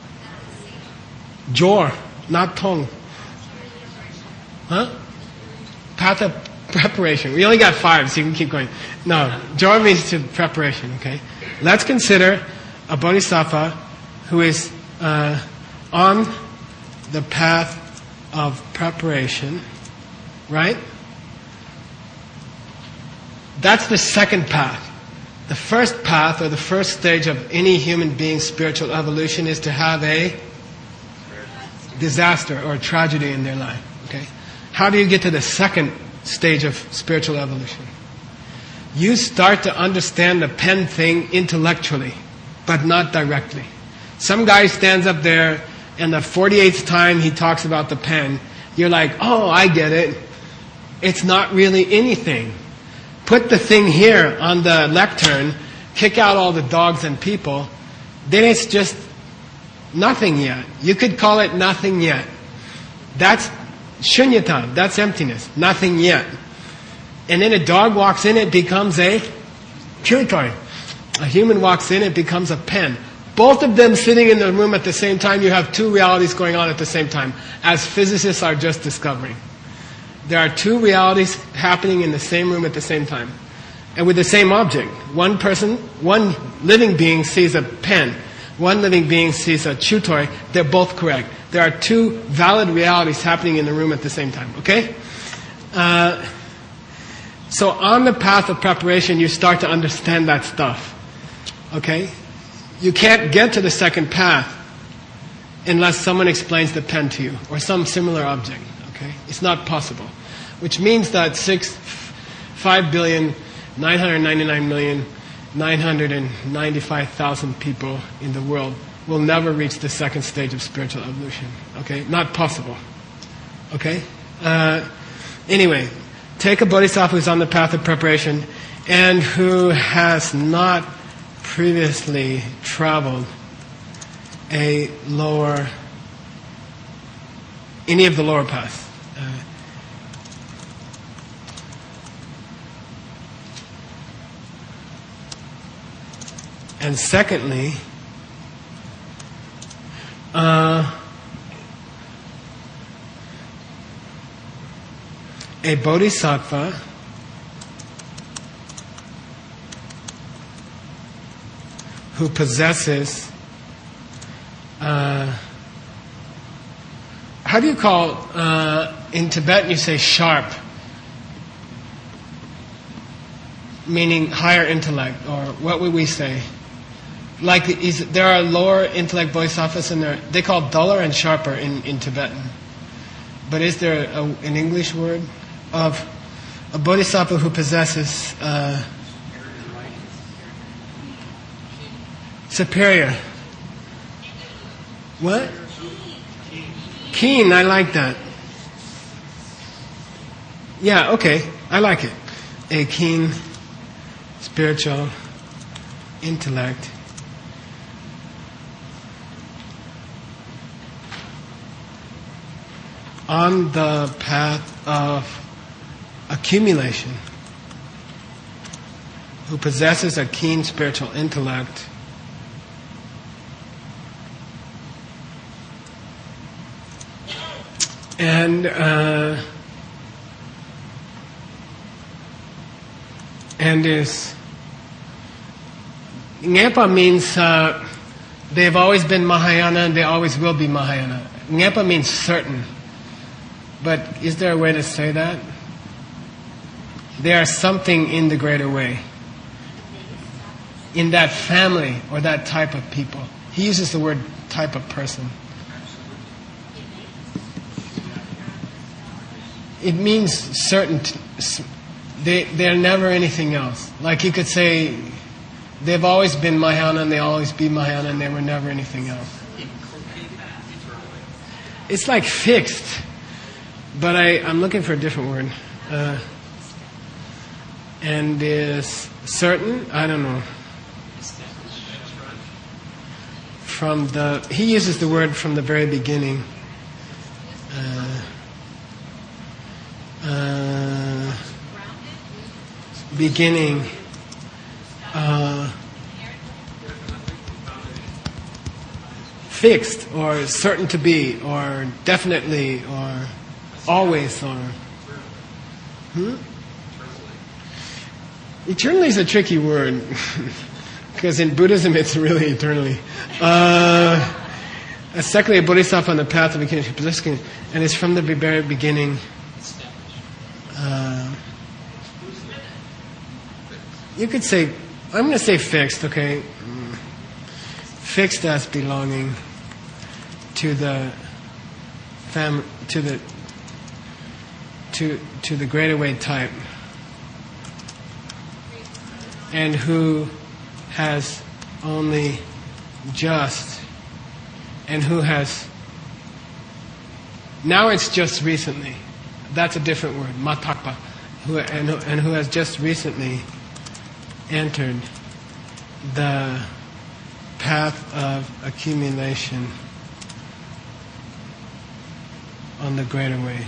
Jor, not Tong. Huh? Path of preparation. We only got five, so you can keep going. No, Jor means to preparation, okay? Let's consider a bodhisattva who is uh, on the path of preparation, right? That's the second path. The first path, or the first stage of any human being's spiritual evolution, is to have a disaster or a tragedy in their life. Okay? How do you get to the second stage of spiritual evolution? You start to understand the pen thing intellectually, but not directly. Some guy stands up there, and the forty-eighth time he talks about the pen, you're like, oh, I get it. It's not really anything. Put the thing here on the lectern, kick out all the dogs and people, then it's just nothing yet. You could call it nothing yet. That's shunyata, that's emptiness, nothing yet. And then a dog walks in, it becomes a chutoy. A human walks in, it becomes a pen. Both of them sitting in the room at the same time, you have two realities going on at the same time, as physicists are just discovering. There are two realities happening in the same room at the same time, and with the same object. One person, one living being sees a pen. One living being sees a chutoy. They're both correct. There are two valid realities happening in the room at the same time. Okay? Uh, so on the path of preparation, you start to understand that stuff. Okay? You can't get to the second path unless someone explains the pen to you, or some similar object. Okay? It's not possible. Which means that six, five billion, nine hundred ninety-nine million, nine hundred ninety-five thousand people in the world will never reach the second stage of spiritual evolution. Okay? Not possible. Okay? Uh, anyway, take a bodhisattva who's on the path of preparation and who has not previously traveled a lower, any of the lower paths. Uh, and secondly, uh, a bodhisattva who possesses, uh, how do you call, uh, in Tibetan you say sharp, meaning higher intellect, or what would we say? Like, is, there are lower intellect bodhisattvas, and there, they call duller and sharper in, in Tibetan. But is there a, an English word of a bodhisattva who possesses uh, superior? What? Keen, I like that. Yeah, okay, I like it. A keen spiritual intellect on the path of accumulation, who possesses a keen spiritual intellect and uh, and is Ngepa means uh, they've always been Mahayana and they always will be Mahayana. Ngepa means certain. But is there a way to say that? They are something in the greater way. In that family or that type of people. He uses the word type of person. It means certain. T- they they're never anything else. Like you could say, they've always been Mahayana and they always be Mahayana and they were never anything else. It's like fixed, but I I'm looking for a different word. Uh, and is certain? I don't know. From the he uses the word from the very beginning. Uh, uh, beginning. Uh, fixed or certain to be or definitely or always or hmm? Eternally is a tricky word because in Buddhism it's really eternally. Uh, a secular bodhisattva on the path of becoming, and it's from the very beginning. Uh, you could say, I'm going to say fixed, okay? Fixed as belonging to the fam, to the to to the greater way type, and who has only just, and who has now it's just recently. That's a different word, matakpa, who and and who has just recently entered the path of accumulation on the greater way.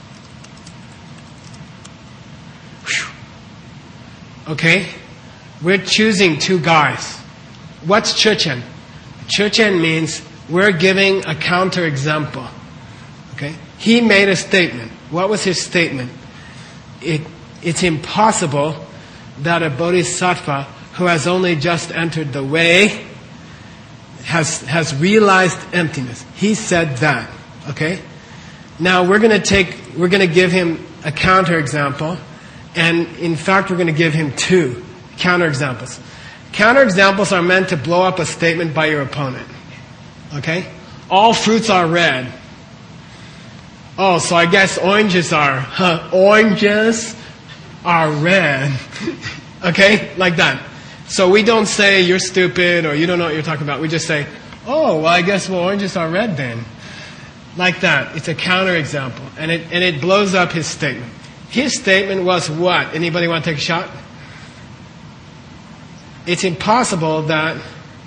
Whew. Okay? We're choosing two guys. What's Chuchen? Chuchen means we're giving a counterexample. Okay? He made a statement. What was his statement? It, it's impossible that a bodhisattva who has only just entered the way has has realized emptiness. He said that. Okay? Now we're going to take, we're going to give him a counterexample, and in fact we're going to give him two counterexamples. Counterexamples are meant to blow up a statement by your opponent. Okay? All fruits are red. Oh, so I guess oranges are, huh, oranges are red. Okay? Like that. So we don't say you're stupid or you don't know what you're talking about. We just say, oh, well I guess well oranges are red then. Like that. It's a counterexample. And it and it blows up his statement. His statement was what? Anybody want to take a shot? It's impossible that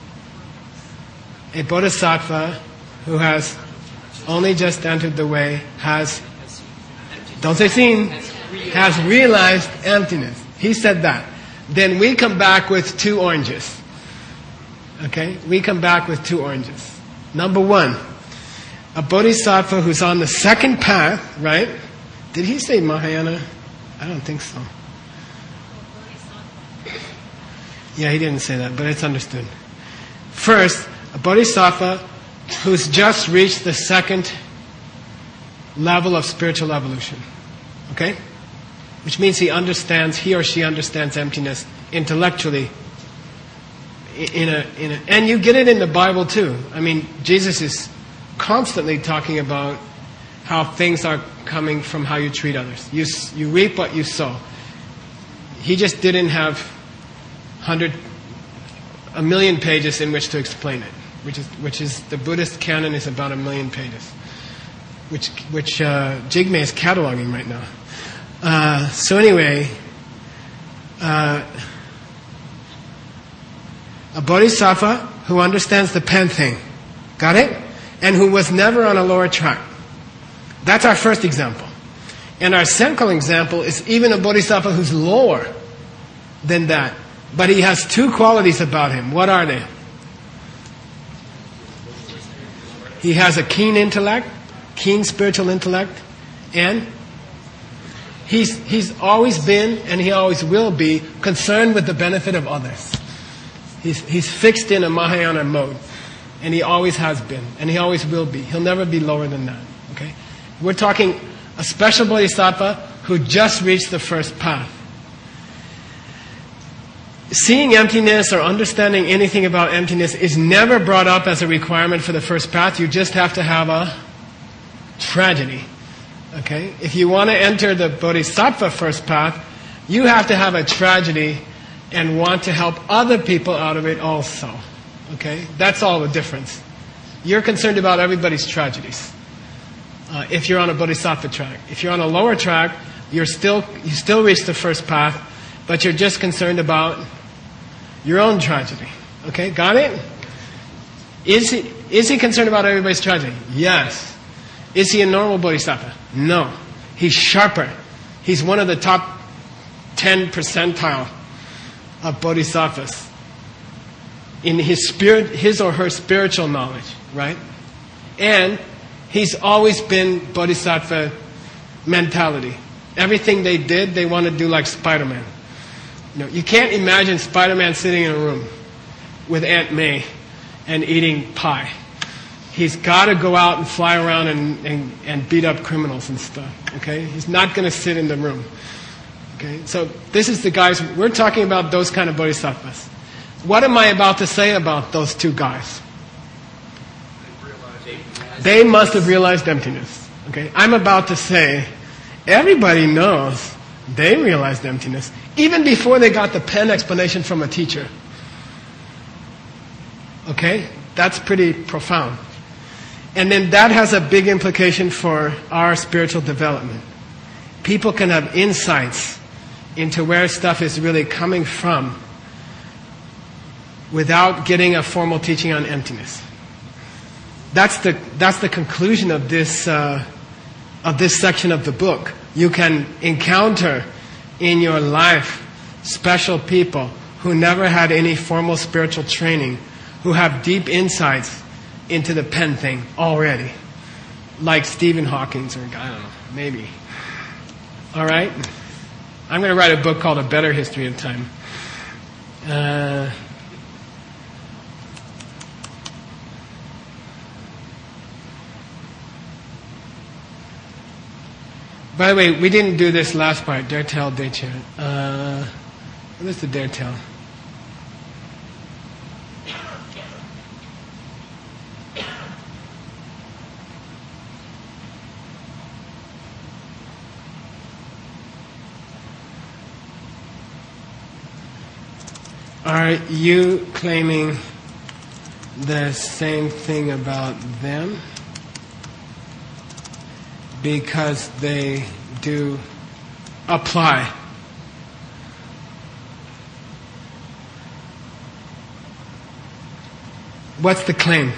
a bodhisattva who has only just entered the way has, don't say seen, has realized emptiness. He said that. Then we come back with two oranges. Okay? We come back with two oranges. Number one, a bodhisattva who's on the second path, right? Did he say Mahayana? I don't think so. Yeah, he didn't say that, but it's understood. First, a bodhisattva who's just reached the second level of spiritual evolution. Okay? Which means he understands, he or she understands emptiness intellectually. In a, in a, and you get it in the Bible too. I mean, Jesus is constantly talking about how things are coming from how you treat others. You, you reap what you sow. He just didn't have hundred, a million pages in which to explain it. Which is, which is the Buddhist canon is about a million pages. Which, which uh, Jigme is cataloging right now. Uh, so anyway, uh, a bodhisattva who understands the pen thing. Got it? And who was never on a lower track. That's our first example. And our second example is even a bodhisattva who's lower than that. But he has two qualities about him. What are they? He has a keen intellect, keen spiritual intellect, and he's he's always been and he always will be concerned with the benefit of others. He's he's fixed in a Mahayana mode, and he always has been, and he always will be. He'll never be lower than that. Okay, we're talking a special bodhisattva who just reached the first path. seeing emptiness or understanding anything about emptiness is never brought up as a requirement for the first path. You just have to have a tragedy. Okay? If you want to enter the Bodhisattva first path, you have to have a tragedy and want to help other people out of it also. Okay? That's all the difference. You're concerned about everybody's tragedies. Uh, if you're on a Bodhisattva track. If you're on a lower track, you're still you still reach the first path, but you're just concerned about your own tragedy. Okay? Got it? Is he is he concerned about everybody's tragedy? Yes. Is he a normal Bodhisattva? No. He's sharper. He's one of the top ten percentile of Bodhisattvas in his spirit, his or her spiritual knowledge, right? And he's always been Bodhisattva mentality. Everything they did, they want to do like Spider-Man. You know, you can't imagine Spider-Man sitting in a room with Aunt May and eating pie. He's got to go out and fly around and, and, and beat up criminals and stuff. Okay? He's not going to sit in the room. Okay? So this is the guys, we're talking about those kind of bodhisattvas. What am I about to say about those two guys? They must have realized emptiness. Okay? I'm about to say, everybody knows they realized emptiness, even before they got the pen explanation from a teacher. Okay? That's pretty profound. And then that has a big implication for our spiritual development. People can have insights into where stuff is really coming from without getting a formal teaching on emptiness. That's the that's the conclusion of this uh, of this section of the book. You can encounter in your life special people who never had any formal spiritual training, who have deep insights into the pen thing already, like Stephen Hawking, or I don't know, maybe. All right, I'm going to write a book called A Better History of Time. Uh, by the way, we didn't do this last part. Dare tell, dare chant. Uh, what is the dare tell? Are you claiming the same thing about them? Because they do apply. What's the claim?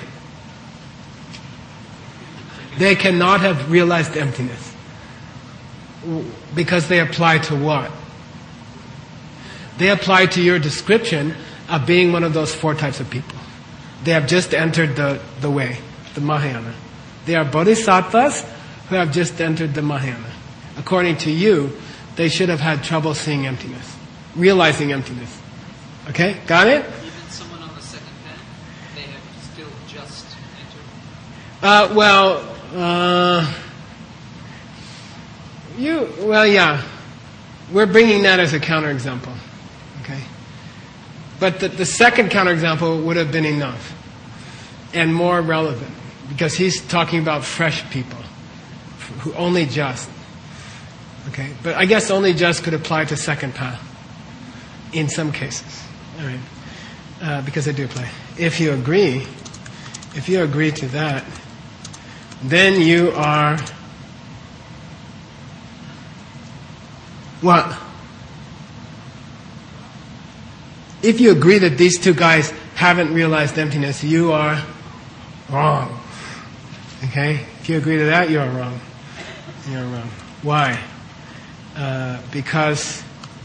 They cannot have realized emptiness. Because they apply to what? They apply to your description of being one of those four types of people. They have just entered the, the way, the Mahayana. They are bodhisattvas who have just entered the Mahayana. According to you, they should have had trouble seeing emptiness, realizing emptiness. Okay? Got it? Even someone on the second path, they have still just entered? Uh, well, uh, you, well, yeah. We're bringing that as a counterexample. Okay? But the, the second counterexample would have been enough and more relevant, because he's talking about fresh people who only just. Okay? But I guess only just could apply to second path in some cases. All right? Uh, because they do apply. If you agree, if you agree to that, then you are what? If you agree that these two guys haven't realized emptiness, you are wrong. Okay? If you agree to that, you're wrong. You're wrong. Why? Uh, because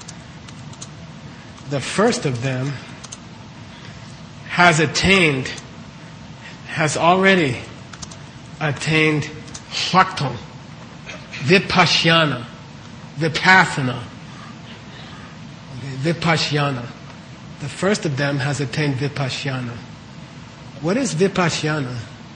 the first of them has attained, has already attained Hwakton, Vipassana, Vipassana, okay, Vipassana. The first of them has attained Vipassana. What is Vipassana?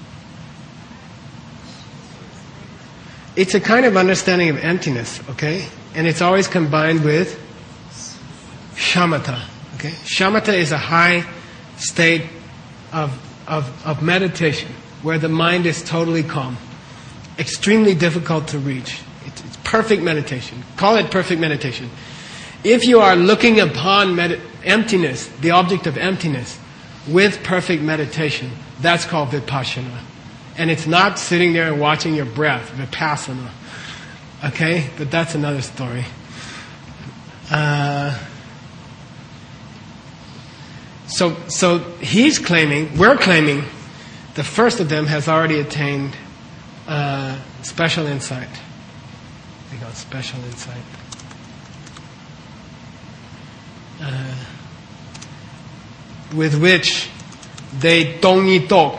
It's a kind of understanding of emptiness, okay? And it's always combined with shamatha. Okay? Shamatha is a high state of, of, of meditation where the mind is totally calm. Extremely difficult to reach. It's, it's perfect meditation. Call it perfect meditation. If you are looking upon med- emptiness, the object of emptiness, with perfect meditation, that's called vipassana. And it's not sitting there and watching your breath, vipassana. Okay? But that's another story. Uh, so, so he's claiming, we're claiming, the first of them has already attained uh, special insight. They got special insight. Uh, with which they dongyi tok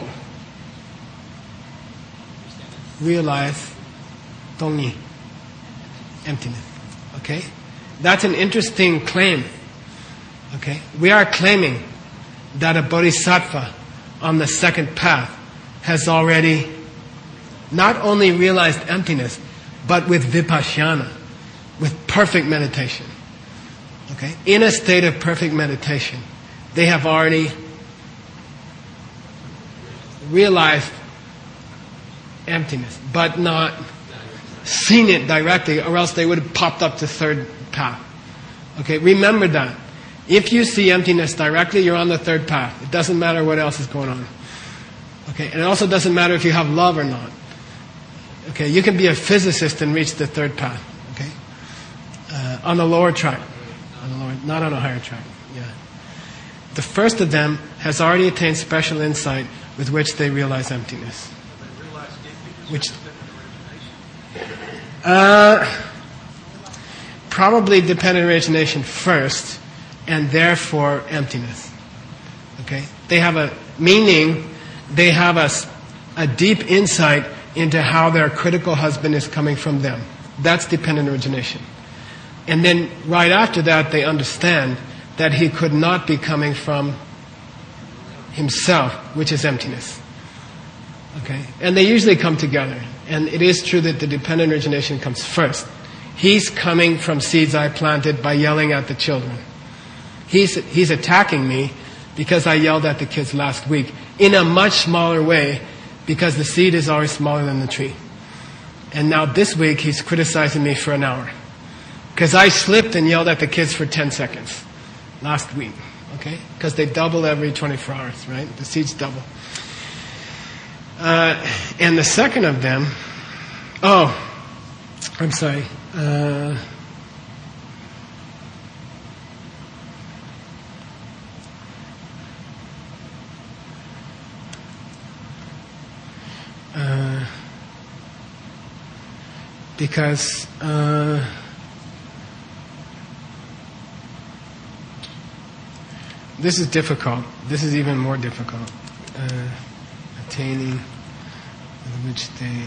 realize dongyi, emptiness. Okay? That's an interesting claim. Okay? We are claiming that a bodhisattva on the second path has already not only realized emptiness, but with vipassana, with perfect meditation. Okay? In a state of perfect meditation, they have already realized emptiness, but not seen it directly, or else they would have popped up to third path. Okay, remember that. If you see emptiness directly, you're on the third path. It doesn't matter what else is going on. Okay, and it also doesn't matter if you have love or not. Okay, you can be a physicist and reach the third path. Okay, uh, on the lower track, on the lower, not on a higher track. Yeah, the first of them has already attained special insight with which they realize emptiness. Which, uh, probably dependent origination first, and therefore emptiness. Okay, they have a meaning. They have a, a deep insight into how their critical husband is coming from them. That's dependent origination. And then right after that, they understand that he could not be coming from himself, which is emptiness. Okay? And they usually come together. And it is true that the dependent origination comes first. He's coming from seeds I planted by yelling at the children. He's, he's attacking me because I yelled at the kids last week in a much smaller way, because the seed is always smaller than the tree. And now this week he's criticizing me for an hour because I slipped and yelled at the kids for ten seconds last week. Okay? Because they double every twenty-four hours, right? The seeds double. Uh, and the second of them, oh, I'm sorry. Uh, uh, because uh, this is difficult. This is even more difficult. Uh, attaining with which they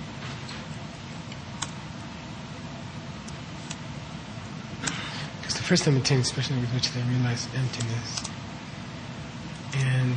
because the first time attaining, especially with which they realize emptiness, and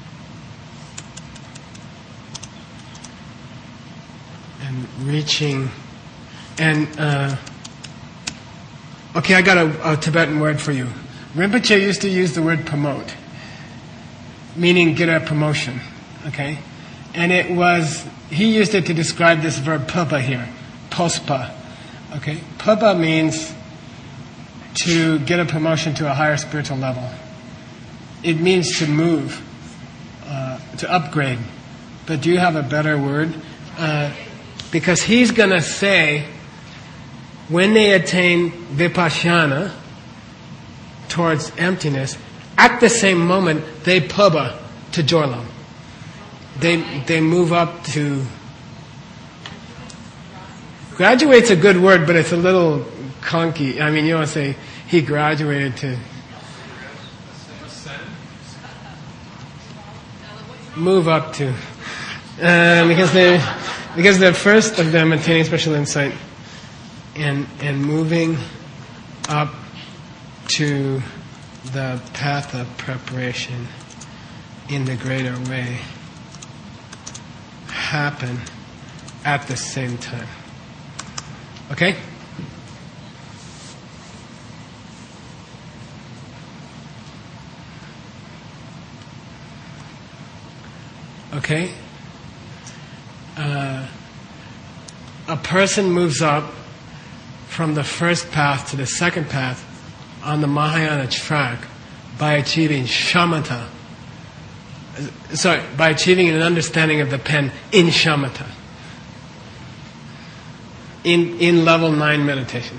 and reaching and uh, okay, I got a, a Tibetan word for you. Rinpoche used to use the word promote, meaning get a promotion, okay? And it was, he used it to describe this verb pupa here, pospa, okay? Pupa means to get a promotion to a higher spiritual level. It means to move, uh, to upgrade. But do you have a better word? Uh, because he's going to say, when they attain vipassana, towards emptiness, at the same moment they puba to Jorlam. They they move up to. Graduate's a good word, but it's a little clunky. I mean, you want to say he graduated to. Move up to, uh, because they because the first of them attaining special insight, and and moving up to the path of preparation in the greater way happen at the same time. Okay? Okay? Uh, a person moves up from the first path to the second path on the Mahayana track by achieving shamatha. Sorry, by achieving an understanding of the pen in shamatha. In, in level nine meditation.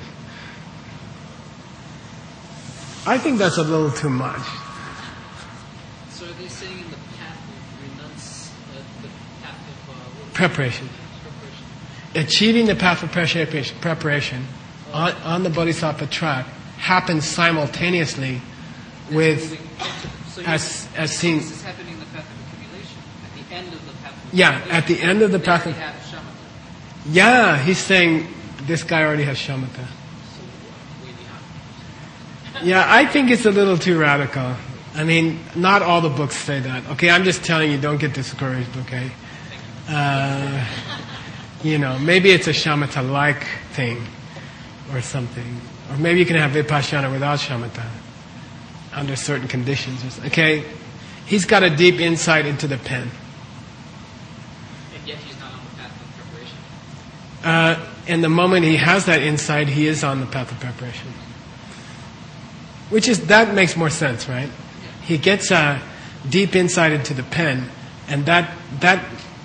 I think that's a little too much. So are they saying in the path of renunce, uh, the path of uh, Preparation. preparation? Achieving the path of preparation, preparation on, on the Bodhisattva track happens simultaneously with, Moving up to the- so you- as, as seen, This is happening in the path of accumulation, at the end of the path of yeah, accumulation. at the end of the They path already of, have shamatha, yeah, he's saying this guy already has shamatha. so way beyond. Yeah, I think it's a little too radical. I mean, not all the books say that. Okay, I'm just telling you, don't get discouraged, okay? Uh, you know, maybe it's a shamatha-like thing or something. Or maybe you can have vipassana without shamatha under certain conditions. Or something. Okay, he's got a deep insight into the pen. And yet he's not on the path of preparation. Uh, and the moment he has that insight, he is on the path of preparation. Which is, that makes more sense, right? He gets a deep insight into the pen, and that, that,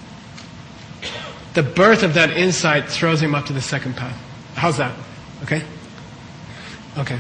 the birth of that insight throws him up to the second path. How's that? Okay? Okay.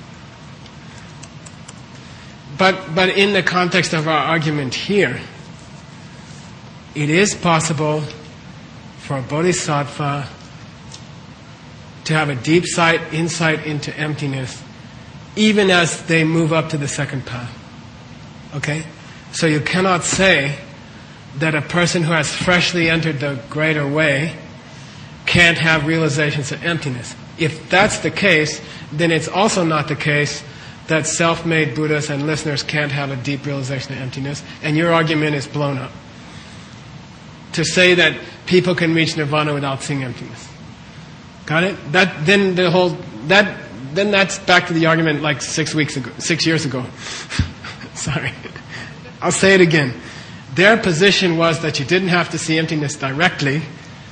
But, but in the context of our argument here, it is possible for a bodhisattva to have a deep sight, insight into emptiness, even as they move up to the second path. Okay? So you cannot say that a person who has freshly entered the greater way can't have realizations of emptiness. If that's the case, then it's also not the case that self-made Buddhas and listeners can't have a deep realization of emptiness, and your argument is blown up. To say that people can reach nirvana without seeing emptiness. Got it? That then the whole that then that's back to the argument like six weeks ago, six years ago. Sorry, I'll say it again. Their position was that you didn't have to see emptiness directly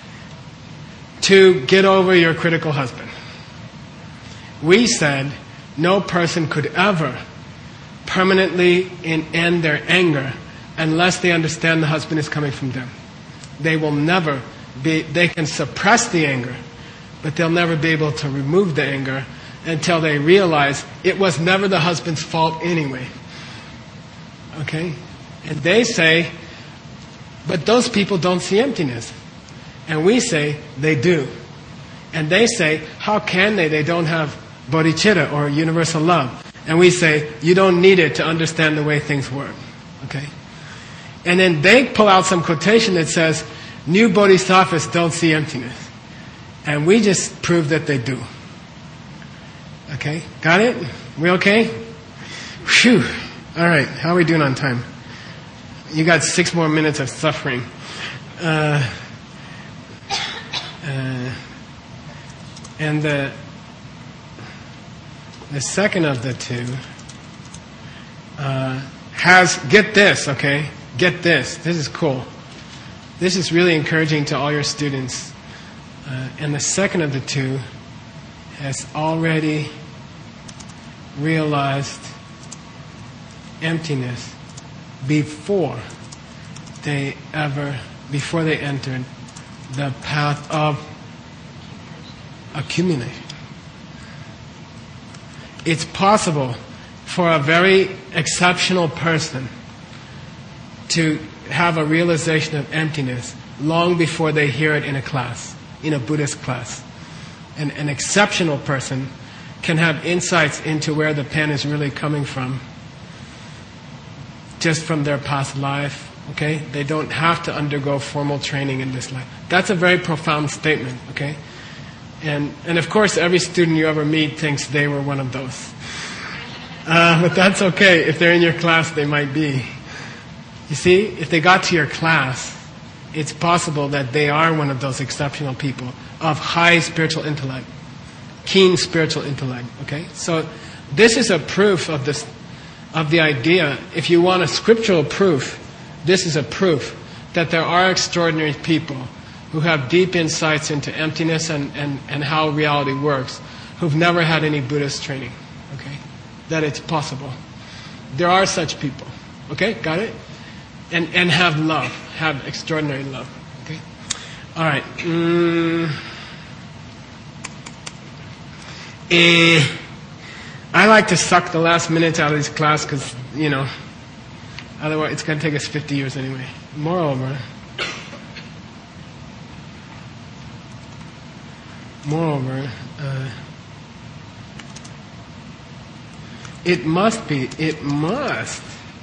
to get over your critical husband. We said no person could ever permanently end their anger unless they understand the husband is coming from them. They will never be, they can suppress the anger, but they'll never be able to remove the anger until they realize it was never the husband's fault anyway. Okay? And they say, but those people don't see emptiness. And we say, they do. And they say, how can they? They don't have bodhicitta or universal love. And we say, you don't need it to understand the way things work. Okay? And then they pull out some quotation that says, new bodhisattvas don't see emptiness. And we just prove that they do. Okay? Got it? We okay? Phew. Alright, how are we doing on time? You got six more minutes of suffering. Uh, uh, and the, the second of the two uh, has, get this, okay? Get this. This is cool. This is really encouraging to all your students. Uh, and the second of the two has already realized emptiness before they ever, before they entered the path of accumulation. It's possible for a very exceptional person to have a realization of emptiness long before they hear it in a class, in a Buddhist class. And an exceptional person can have insights into where the pen is really coming from just from their past life, okay? They don't have to undergo formal training in this life. That's a very profound statement, okay? And, and of course, every student you ever meet thinks they were one of those. Uh, but that's okay. If they're in your class, they might be. You see, if they got to your class, it's possible that they are one of those exceptional people of high spiritual intellect, keen spiritual intellect, okay? So this is a proof of this, of the idea. If you want a scriptural proof, this is a proof that there are extraordinary people who have deep insights into emptiness and, and, and how reality works, who've never had any Buddhist training. Okay? That it's possible. There are such people. Okay? Got it? And and have love. Have extraordinary love. Okay? Alright. Mm. Eh, I like to suck the last minutes out of this class because, you know, otherwise it's going to take us fifty years anyway. Moreover, moreover, uh, it must be, it must.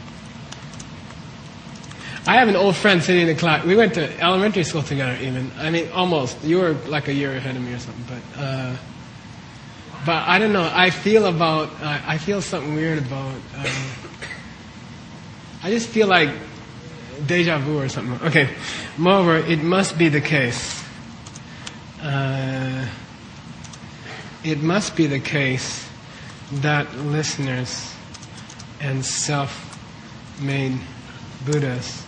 I have an old friend sitting in the class. We went to elementary school together even. I mean, almost. You were like a year ahead of me or something, but... Uh, But I don't know. I feel about. Uh, I feel something weird about. Uh, I just feel like deja vu or something. Okay. Moreover, it must be the case. Uh, it must be the case that listeners and self-made Buddhas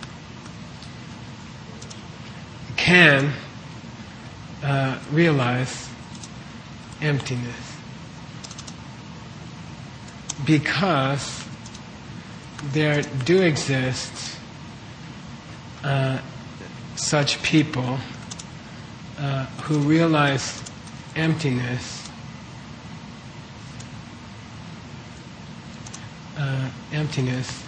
can uh, realize emptiness. Because there do exist uh, such people uh, who realize emptiness, uh, emptiness,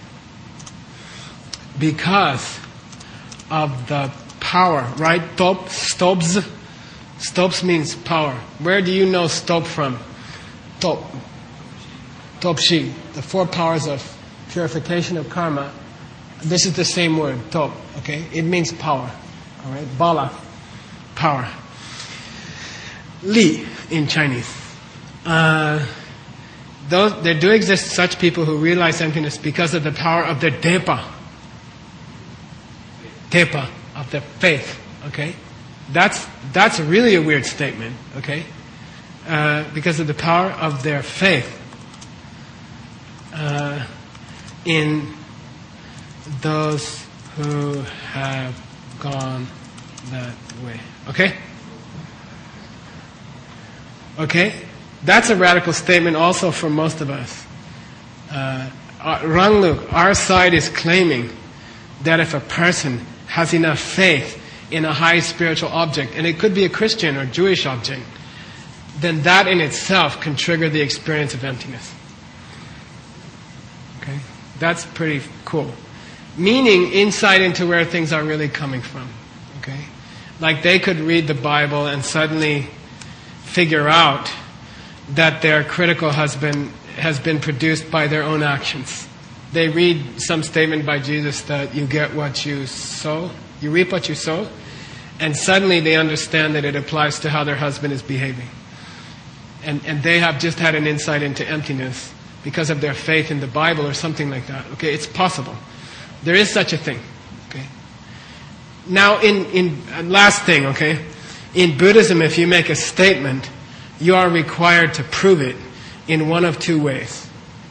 because of the power, right? Top, stops, stops means power. Where do you know stop from? Top. Topshi, the four powers of purification of karma. This is the same word, top, okay? It means power, all right? Bala, power. Li, in Chinese. Uh, those, there do exist such people who realize emptiness because of the power of their depa. Depa, of their faith, okay? That's, that's really a weird statement, okay? Uh, because of the power of their faith. Uh, in those who have gone that way. Okay? Okay? That's a radical statement also for most of us. Uh, Rangluk, our side is claiming that if a person has enough faith in a high spiritual object, and it could be a Christian or Jewish object, then that in itself can trigger the experience of emptiness. Okay? That's pretty cool. Meaning insight into where things are really coming from. Okay? Like they could read the Bible and suddenly figure out that their critical has been, has been produced by their own actions. They read some statement by Jesus that you get what you sow, you reap what you sow, and suddenly they understand that it applies to how their husband is behaving. And, and they have just had an insight into emptiness because of their faith in the Bible or something like that. Okay, it's possible. There is such a thing. Okay. Now, in, in uh, last thing, okay, in Buddhism, if you make a statement, you are required to prove it in one of two ways.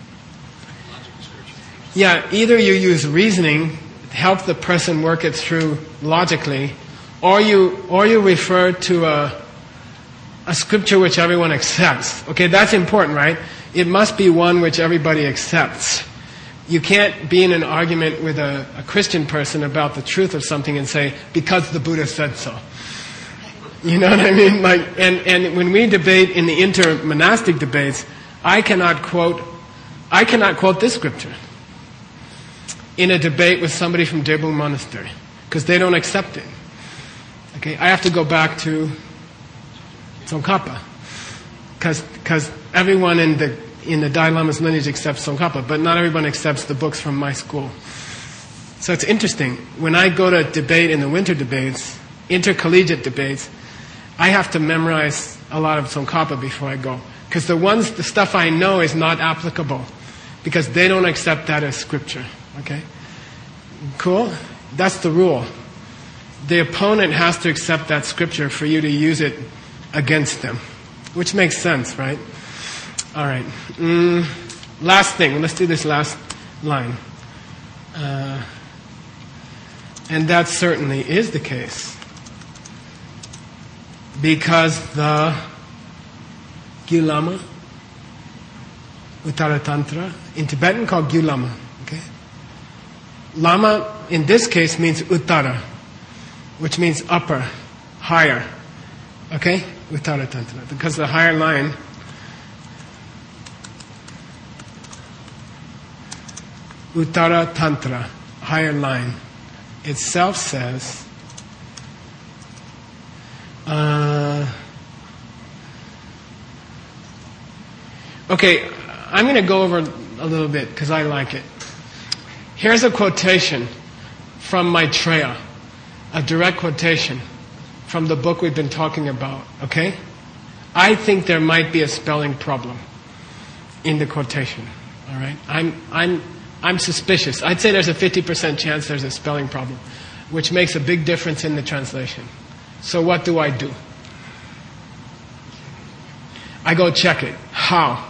Yeah, either you use reasoning, help the person work it through logically, or you or you refer to a a scripture which everyone accepts. Okay, that's important, right? It must be one which everybody accepts. You can't be in an argument with a, a Christian person about the truth of something and say, because the Buddha said so. You know what I mean? Like, and, and when we debate in the inter-monastic debates, I cannot quote, I cannot quote this scripture in a debate with somebody from Debung Monastery, because they don't accept it. Okay, I have to go back to Tsongkhapa, because because everyone in the in the Dalai Lama's lineage accepts Tsongkhapa, but not everyone accepts the books from my school. So it's interesting. When I go to debate in the winter debates, intercollegiate debates, I have to memorize a lot of Tsongkhapa before I go, because the ones, the stuff I know is not applicable, because they don't accept that as scripture. Okay, cool. That's the rule. The opponent has to accept that scripture for you to use it against them, which makes sense, right? All right. Mm, last thing. Let's do this last line. Uh, And that certainly is the case. Because the Gyulama, Uttara Tantra, in Tibetan called Gyulama. Okay? Lama in this case means Uttara, which means upper, higher. Okay? Uttara Tantra. Because the higher line Uttara Tantra, higher line, itself says uh, okay, I'm going to go over a little bit because I like it. Here's a quotation from Maitreya, a direct quotation from the book we've been talking about, okay? I think there might be a spelling problem in the quotation, all right? I'm, I'm, I'm suspicious. I'd say there's a fifty percent chance there's a spelling problem, which makes a big difference in the translation. So what do I do? I go check it. How?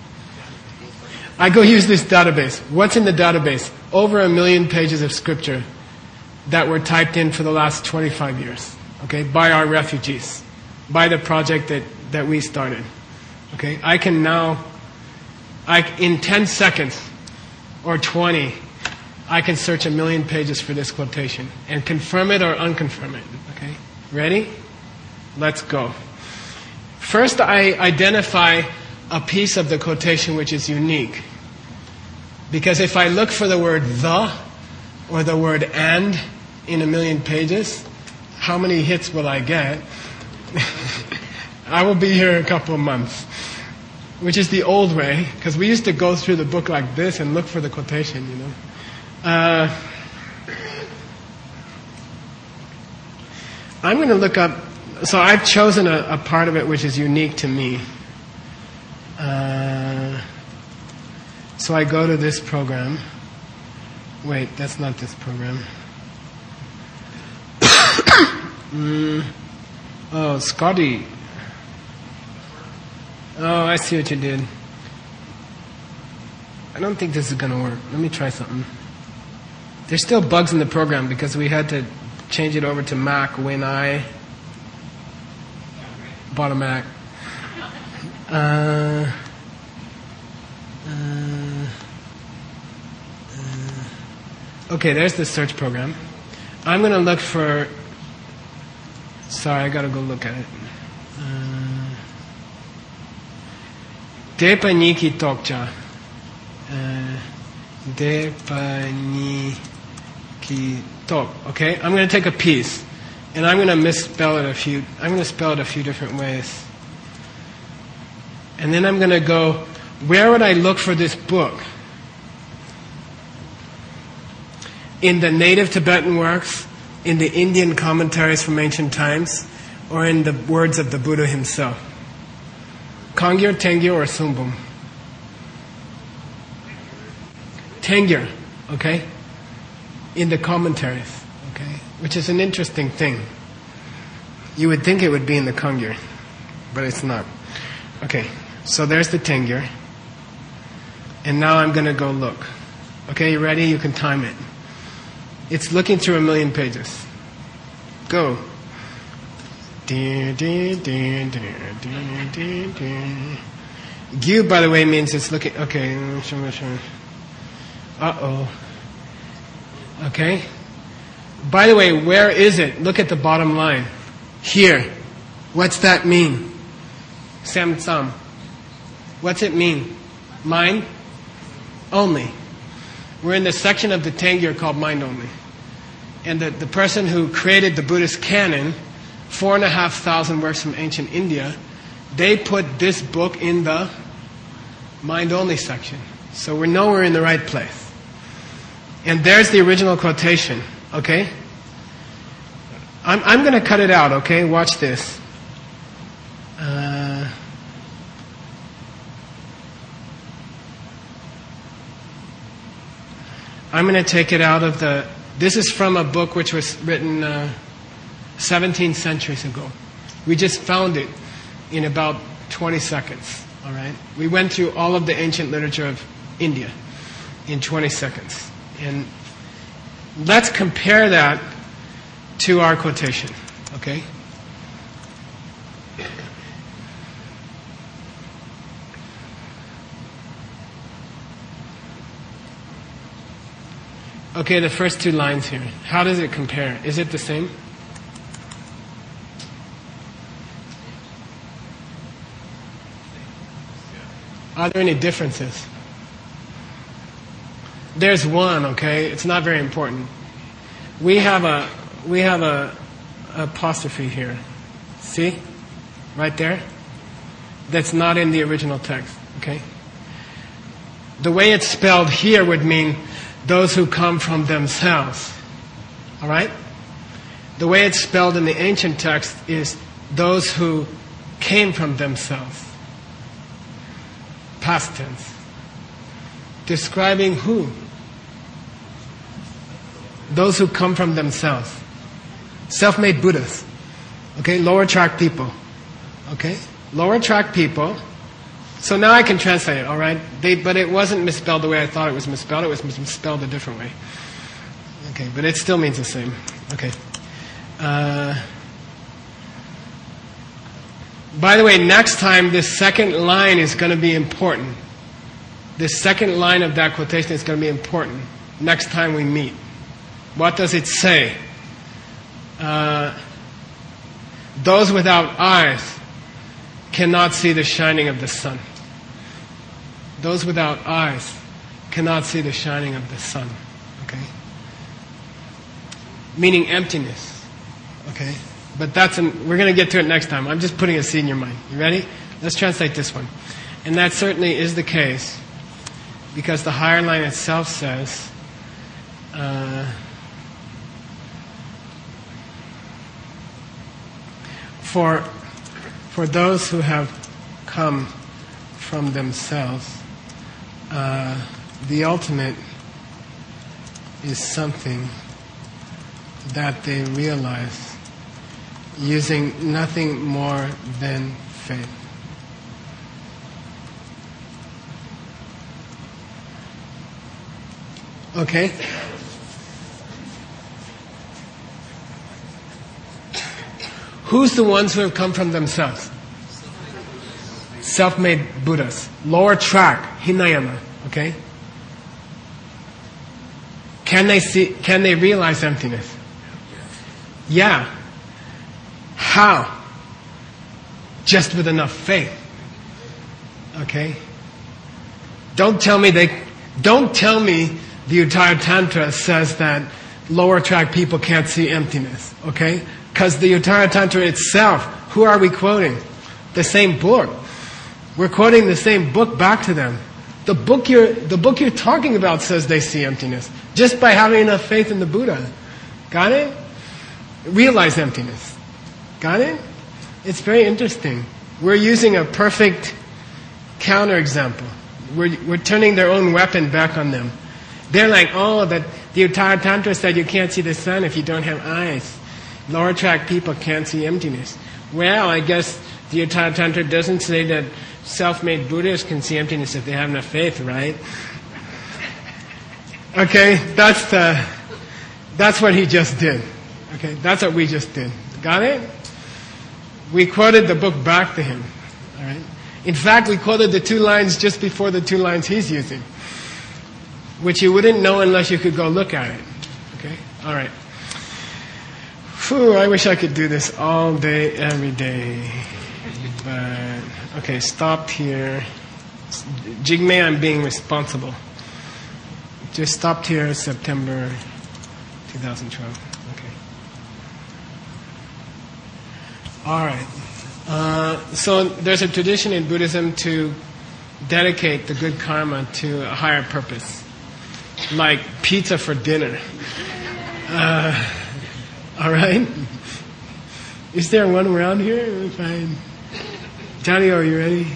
I go use this database. What's in the database? Over a million pages of scripture that were typed in for the last twenty-five years, okay, by our refugees, by the project that, that we started. Okay, I can now, I, in ten seconds or twenty, I can search a million pages for this quotation and confirm it or unconfirm it. Okay, ready? Let's go. First, I identify a piece of the quotation which is unique. Because if I look for the word the or the word and in a million pages, how many hits will I get? I will be here a couple of months. Which is the old way, because we used to go through the book like this and look for the quotation, you know. Uh, I'm going to look up, so I've chosen a, a part of it which is unique to me. Uh, so I go to this program. Wait, that's not this program. mm. Oh, Scotty. Oh, I see what you did. I don't think this is going to work. Let me try something. There's still bugs in the program because we had to change it over to Mac when I bought a Mac. Uh, uh, uh, okay, there's the search program. I'm going to look for... Sorry, I got to go look at it. Uh, Depaniki Tokcha. Uh, Depaniki Tok. Okay, I'm going to take a piece, and I'm going to misspell it a few. I'm going to spell it a few different ways, and then I'm going to go. Where would I look for this book? In the native Tibetan works, in the Indian commentaries from ancient times, or in the words of the Buddha himself? Kangyur, Tengyur, or Sumbum? Tengyur, okay? In the commentaries, okay? Which is an interesting thing. You would think it would be in the Kangyur, but it's not. Okay, so there's the Tengyur. And now I'm going to go look. Okay, you ready? You can time it. It's looking through a million pages. Go. Gyu, by the way, means it's looking... Okay. Uh-oh. Okay. By the way, where is it? Look at the bottom line. Here. What's that mean? Sam Sam. What's it mean? Mind? Only. We're in the section of the Tengyur called Mind Only. And the, the person who created the Buddhist canon, four and a half thousand works from ancient India, they put this book in the Mind Only section. So we know we're in the right place. And there's the original quotation, okay? I'm, I'm going to cut it out, okay? Watch this. Uh, I'm going to take it out of the... This is from a book which was written uh, seventeen centuries ago. We just found it in about twenty seconds, all right? We went through all of the ancient literature of India in twenty seconds. And let's compare that to our quotation, okay? Okay, the first two lines here. How does it compare? Is it the same? Are there any differences? There's one, okay? It's not very important. We have a we have a apostrophe here. See? Right there? That's not in the original text, okay? The way it's spelled here would mean those who come from themselves. All right? The way it's spelled in the ancient text is those who came from themselves. Past tense. Describing who? Those who come from themselves. Self-made Buddhas. Okay? Lower track people. Okay? Lower track people. So now I can translate it, all right? They, but it wasn't misspelled the way I thought it was misspelled. It was misspelled a different way. Okay, but it still means the same. Okay. Uh, by the way, next time, this second line is going to be important. This second line of that quotation is going to be important next time we meet. What does it say? Uh, those without eyes cannot see the shining of the sun. Those without eyes cannot see the shining of the sun. Okay? Meaning emptiness. Okay? But that's an, we're going to get to it next time. I'm just putting a seed in your mind. You ready? Let's translate this one. And that certainly is the case because the higher line itself says uh, for For those who have come from themselves, uh, the ultimate is something that they realize using nothing more than faith. Okay? Who's the ones who have come from themselves? Self-made Buddhas. Lower track, Hinayana. Okay? Can they see, can they realize emptiness? Yeah. How? Just with enough faith. Okay? Don't tell me they, don't tell me the Uttara Tantra says that lower track people can't see emptiness. Okay? Because the Uttara Tantra itself, who are we quoting? The same book. We're quoting the same book back to them. The book you're, the book you're talking about says they see emptiness. Just by having enough faith in the Buddha. Got it? Realize emptiness. Got it? It's very interesting. We're using a perfect counterexample. We're, we're turning their own weapon back on them. They're like, oh, that the Uttara Tantra said you can't see the sun if you don't have eyes. Lower track people can't see emptiness. Well, I guess the Uttara Tantra doesn't say that self-made Buddhists can see emptiness if they have enough faith, right? Okay, that's the, that's what he just did. Okay, that's what we just did. Got it? We quoted the book back to him. All right. In fact, we quoted the two lines just before the two lines he's using, which you wouldn't know unless you could go look at it. Okay. All right. Whew, I wish I could do this all day, every day. But, okay, stopped here. Jigme, I'm being responsible. Just stopped here September twenty twelve. Okay. All right. Uh, so there's a tradition in Buddhism to dedicate the good karma to a higher purpose. Like pizza for dinner. Uh, all right? Is there one around here? Fine. Johnny, are you ready?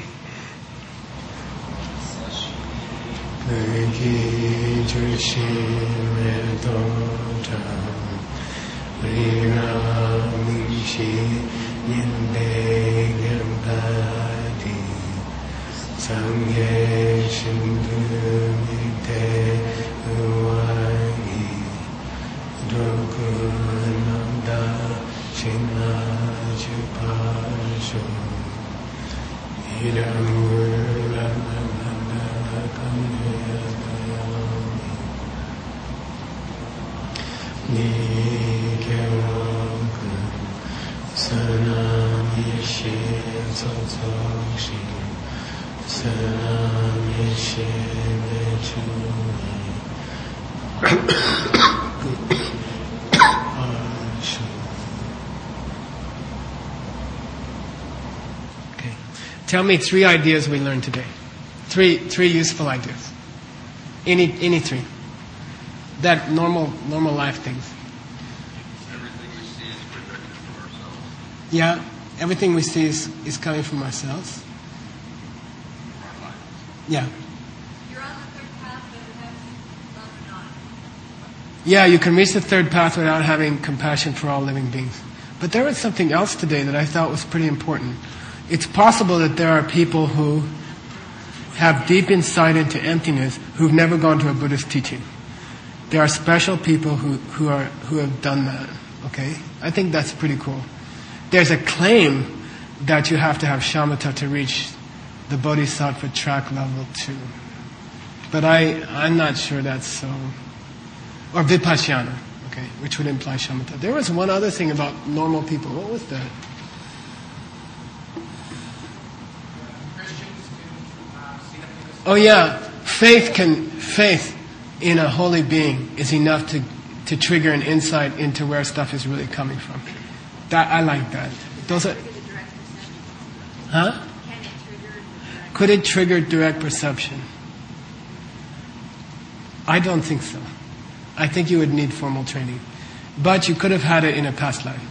Kunanda China Chupasho Idamura Nanda Kanyayami Nikewaku Sanami Shin Tsotsoshi Sanami Shin Mechuni Okay. Tell me three ideas we learned today. Three three useful ideas. Any any three. That normal normal life things. Everything we see is projected from ourselves. Yeah, everything we see is, is coming from ourselves. From our life. Yeah. You're on the third path, but it has love or not. Yeah, you can reach the third path without having compassion for all living beings. But there was something else today that I thought was pretty important. It's possible that there are people who have deep insight into emptiness who've never gone to a Buddhist teaching. There are special people who, who are who have done that. Okay? I think that's pretty cool. There's a claim that you have to have shamatha to reach the bodhisattva track level two. But I, I'm not sure that's so. Or vipassana, okay, which would imply shamatha. There was one other thing about normal people. What was that? Oh yeah, faith can faith in a holy being is enough to to trigger an insight into where stuff is really coming from. That I like that. Those are, Trigger the direct perception. huh? Can it trigger the direct Could it trigger direct perception? I don't think so. I think you would need formal training. But you could have had it in a past life.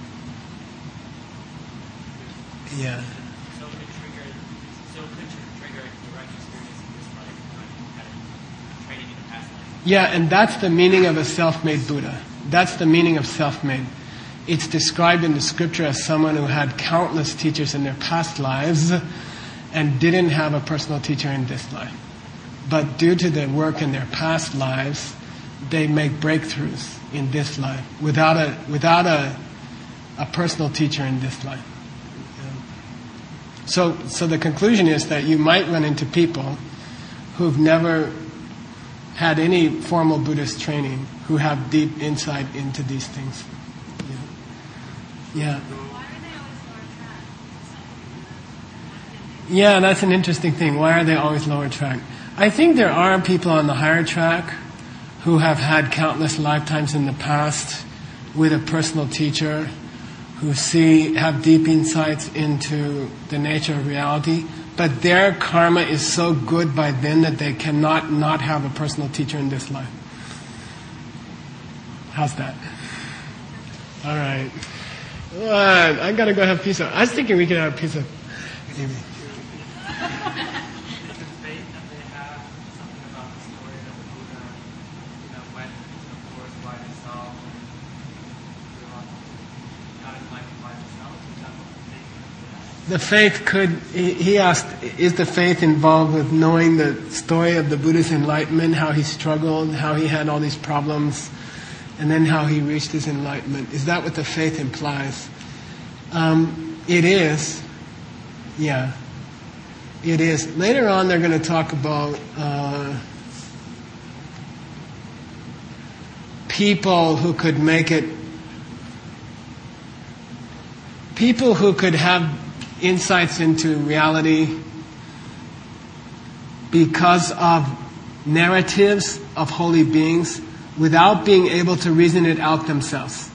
Yeah. So it could trigger, so it could tr- trigger a direct experience in this life, but had training in the past life. Yeah, and that's the meaning of a self-made Buddha. That's the meaning of self-made. It's described in the scripture as someone who had countless teachers in their past lives and didn't have a personal teacher in this life. But due to their work in their past lives, they make breakthroughs in this life without a without a a personal teacher in this life. So, so the conclusion is that you might run into people who've never had any formal Buddhist training who have deep insight into these things. Yeah. Yeah. Why are they always lower track? Yeah, that's an interesting thing. Why are they always lower track? I think there are people on the higher track who have had countless lifetimes in the past with a personal teacher who see, have deep insights into the nature of reality, but their karma is so good by then that they cannot not have a personal teacher in this life. How's that? All right. What? I gotta go have pizza. I was thinking we could have pizza. Maybe. The faith that they have, something about the story that the Buddha, you know, went into the forest by himself and got enlightened by himself. Is that what the faith that they have? The faith could, he he asked, is the faith involved with knowing the story of the Buddha's enlightenment, how he struggled, how he had all these problems, and then how he reached his enlightenment? Is that what the faith implies? Um, it is. Yeah. It is. Later on they're going to talk about uh, people who could make it, people who could have insights into reality because of narratives of holy beings without being able to reason it out themselves.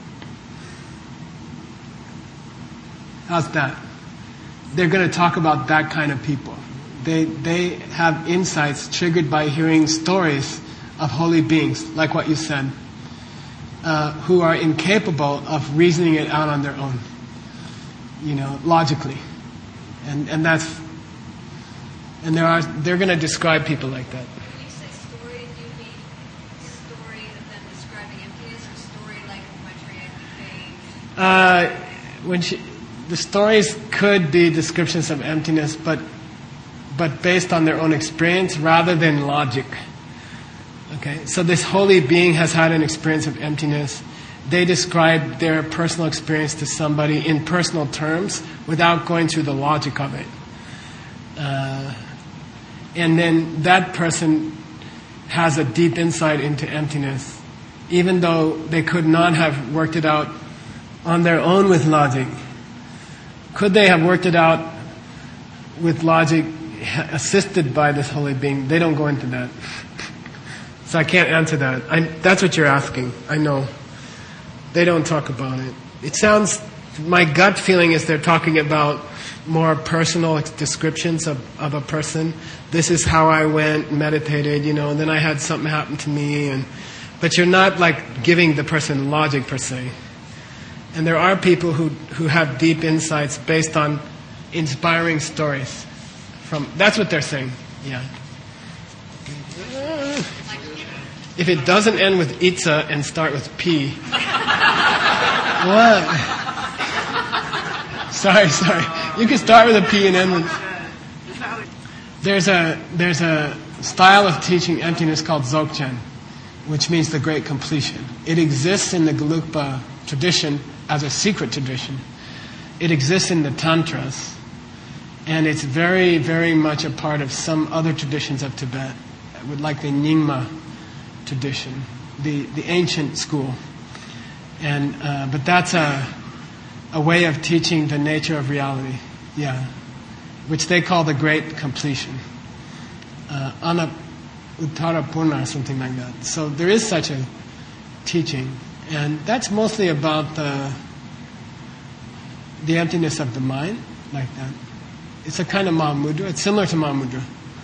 How's that? They're going to talk about that kind of people. They they have insights triggered by hearing stories of holy beings, like what you said, uh, who are incapable of reasoning it out on their own, you know, logically, and and that's and there are they're going to describe people like that. When you say story, do you mean story of them describing emptiness or story like Maitreya Fate? Uh, when she, the stories could be descriptions of emptiness, but but based on their own experience rather than logic. Okay, so this holy being has had an experience of emptiness, they describe their personal experience to somebody in personal terms without going through the logic of it. Uh, and then that person has a deep insight into emptiness, even though they could not have worked it out on their own with logic. Could they have worked it out with logic assisted by this holy being? They don't go into that. So I can't answer that. I, that's what you're asking. I know. They don't talk about it. It sounds, my gut feeling is they're talking about more personal descriptions of, of a person. This is how I went, meditated, you know, and then I had something happen to me. And but you're not like giving the person logic per se. And there are people who, who have deep insights based on inspiring stories. From that's what they're saying. Yeah. If it doesn't end with itza and start with P. What? Sorry, sorry. You can start with a P and end with... There's a, there's a style of teaching emptiness called Dzogchen, which means the great completion. It exists in the Gelugpa tradition as a secret tradition. It exists in the Tantras. And it's very, very much a part of some other traditions of Tibet, like the Nyingma tradition, the, the ancient school. And uh, but that's a a way of teaching the nature of reality, yeah, which they call the great completion, uh, ana uttarapurna or something like that. So there is such a teaching, and that's mostly about the the emptiness of the mind, like that. It's a kind of Mahamudra. It's similar to Mahamudra.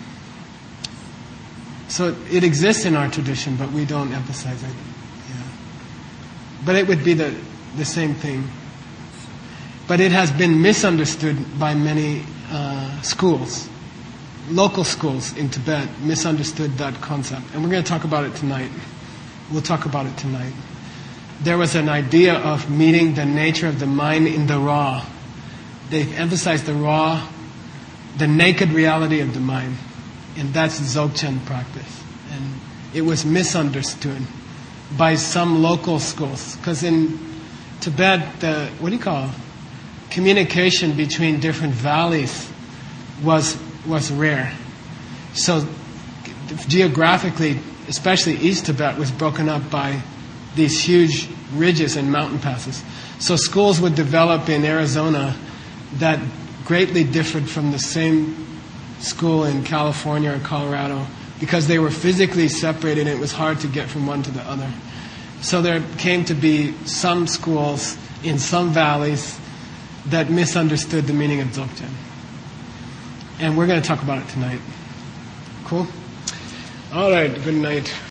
So it exists in our tradition, but we don't emphasize it. Yeah. But it would be the, the same thing. But it has been misunderstood by many uh, schools. Local schools in Tibet misunderstood that concept. And we're going to talk about it tonight. We'll talk about it tonight. There was an idea of meeting the nature of the mind in the raw. They emphasized the raw, the naked reality of the mind. And that's Dzogchen practice. And it was misunderstood by some local schools. Because in Tibet, the, what do you call it? Communication between different valleys was was rare. So geographically, especially East Tibet, was broken up by these huge ridges and mountain passes. So schools would develop in Arizona that greatly differed from the same school in California or Colorado because they were physically separated and it was hard to get from one to the other. So there came to be some schools in some valleys that misunderstood the meaning of Dzogchen. And we're going to talk about it tonight. Cool? All right, good night.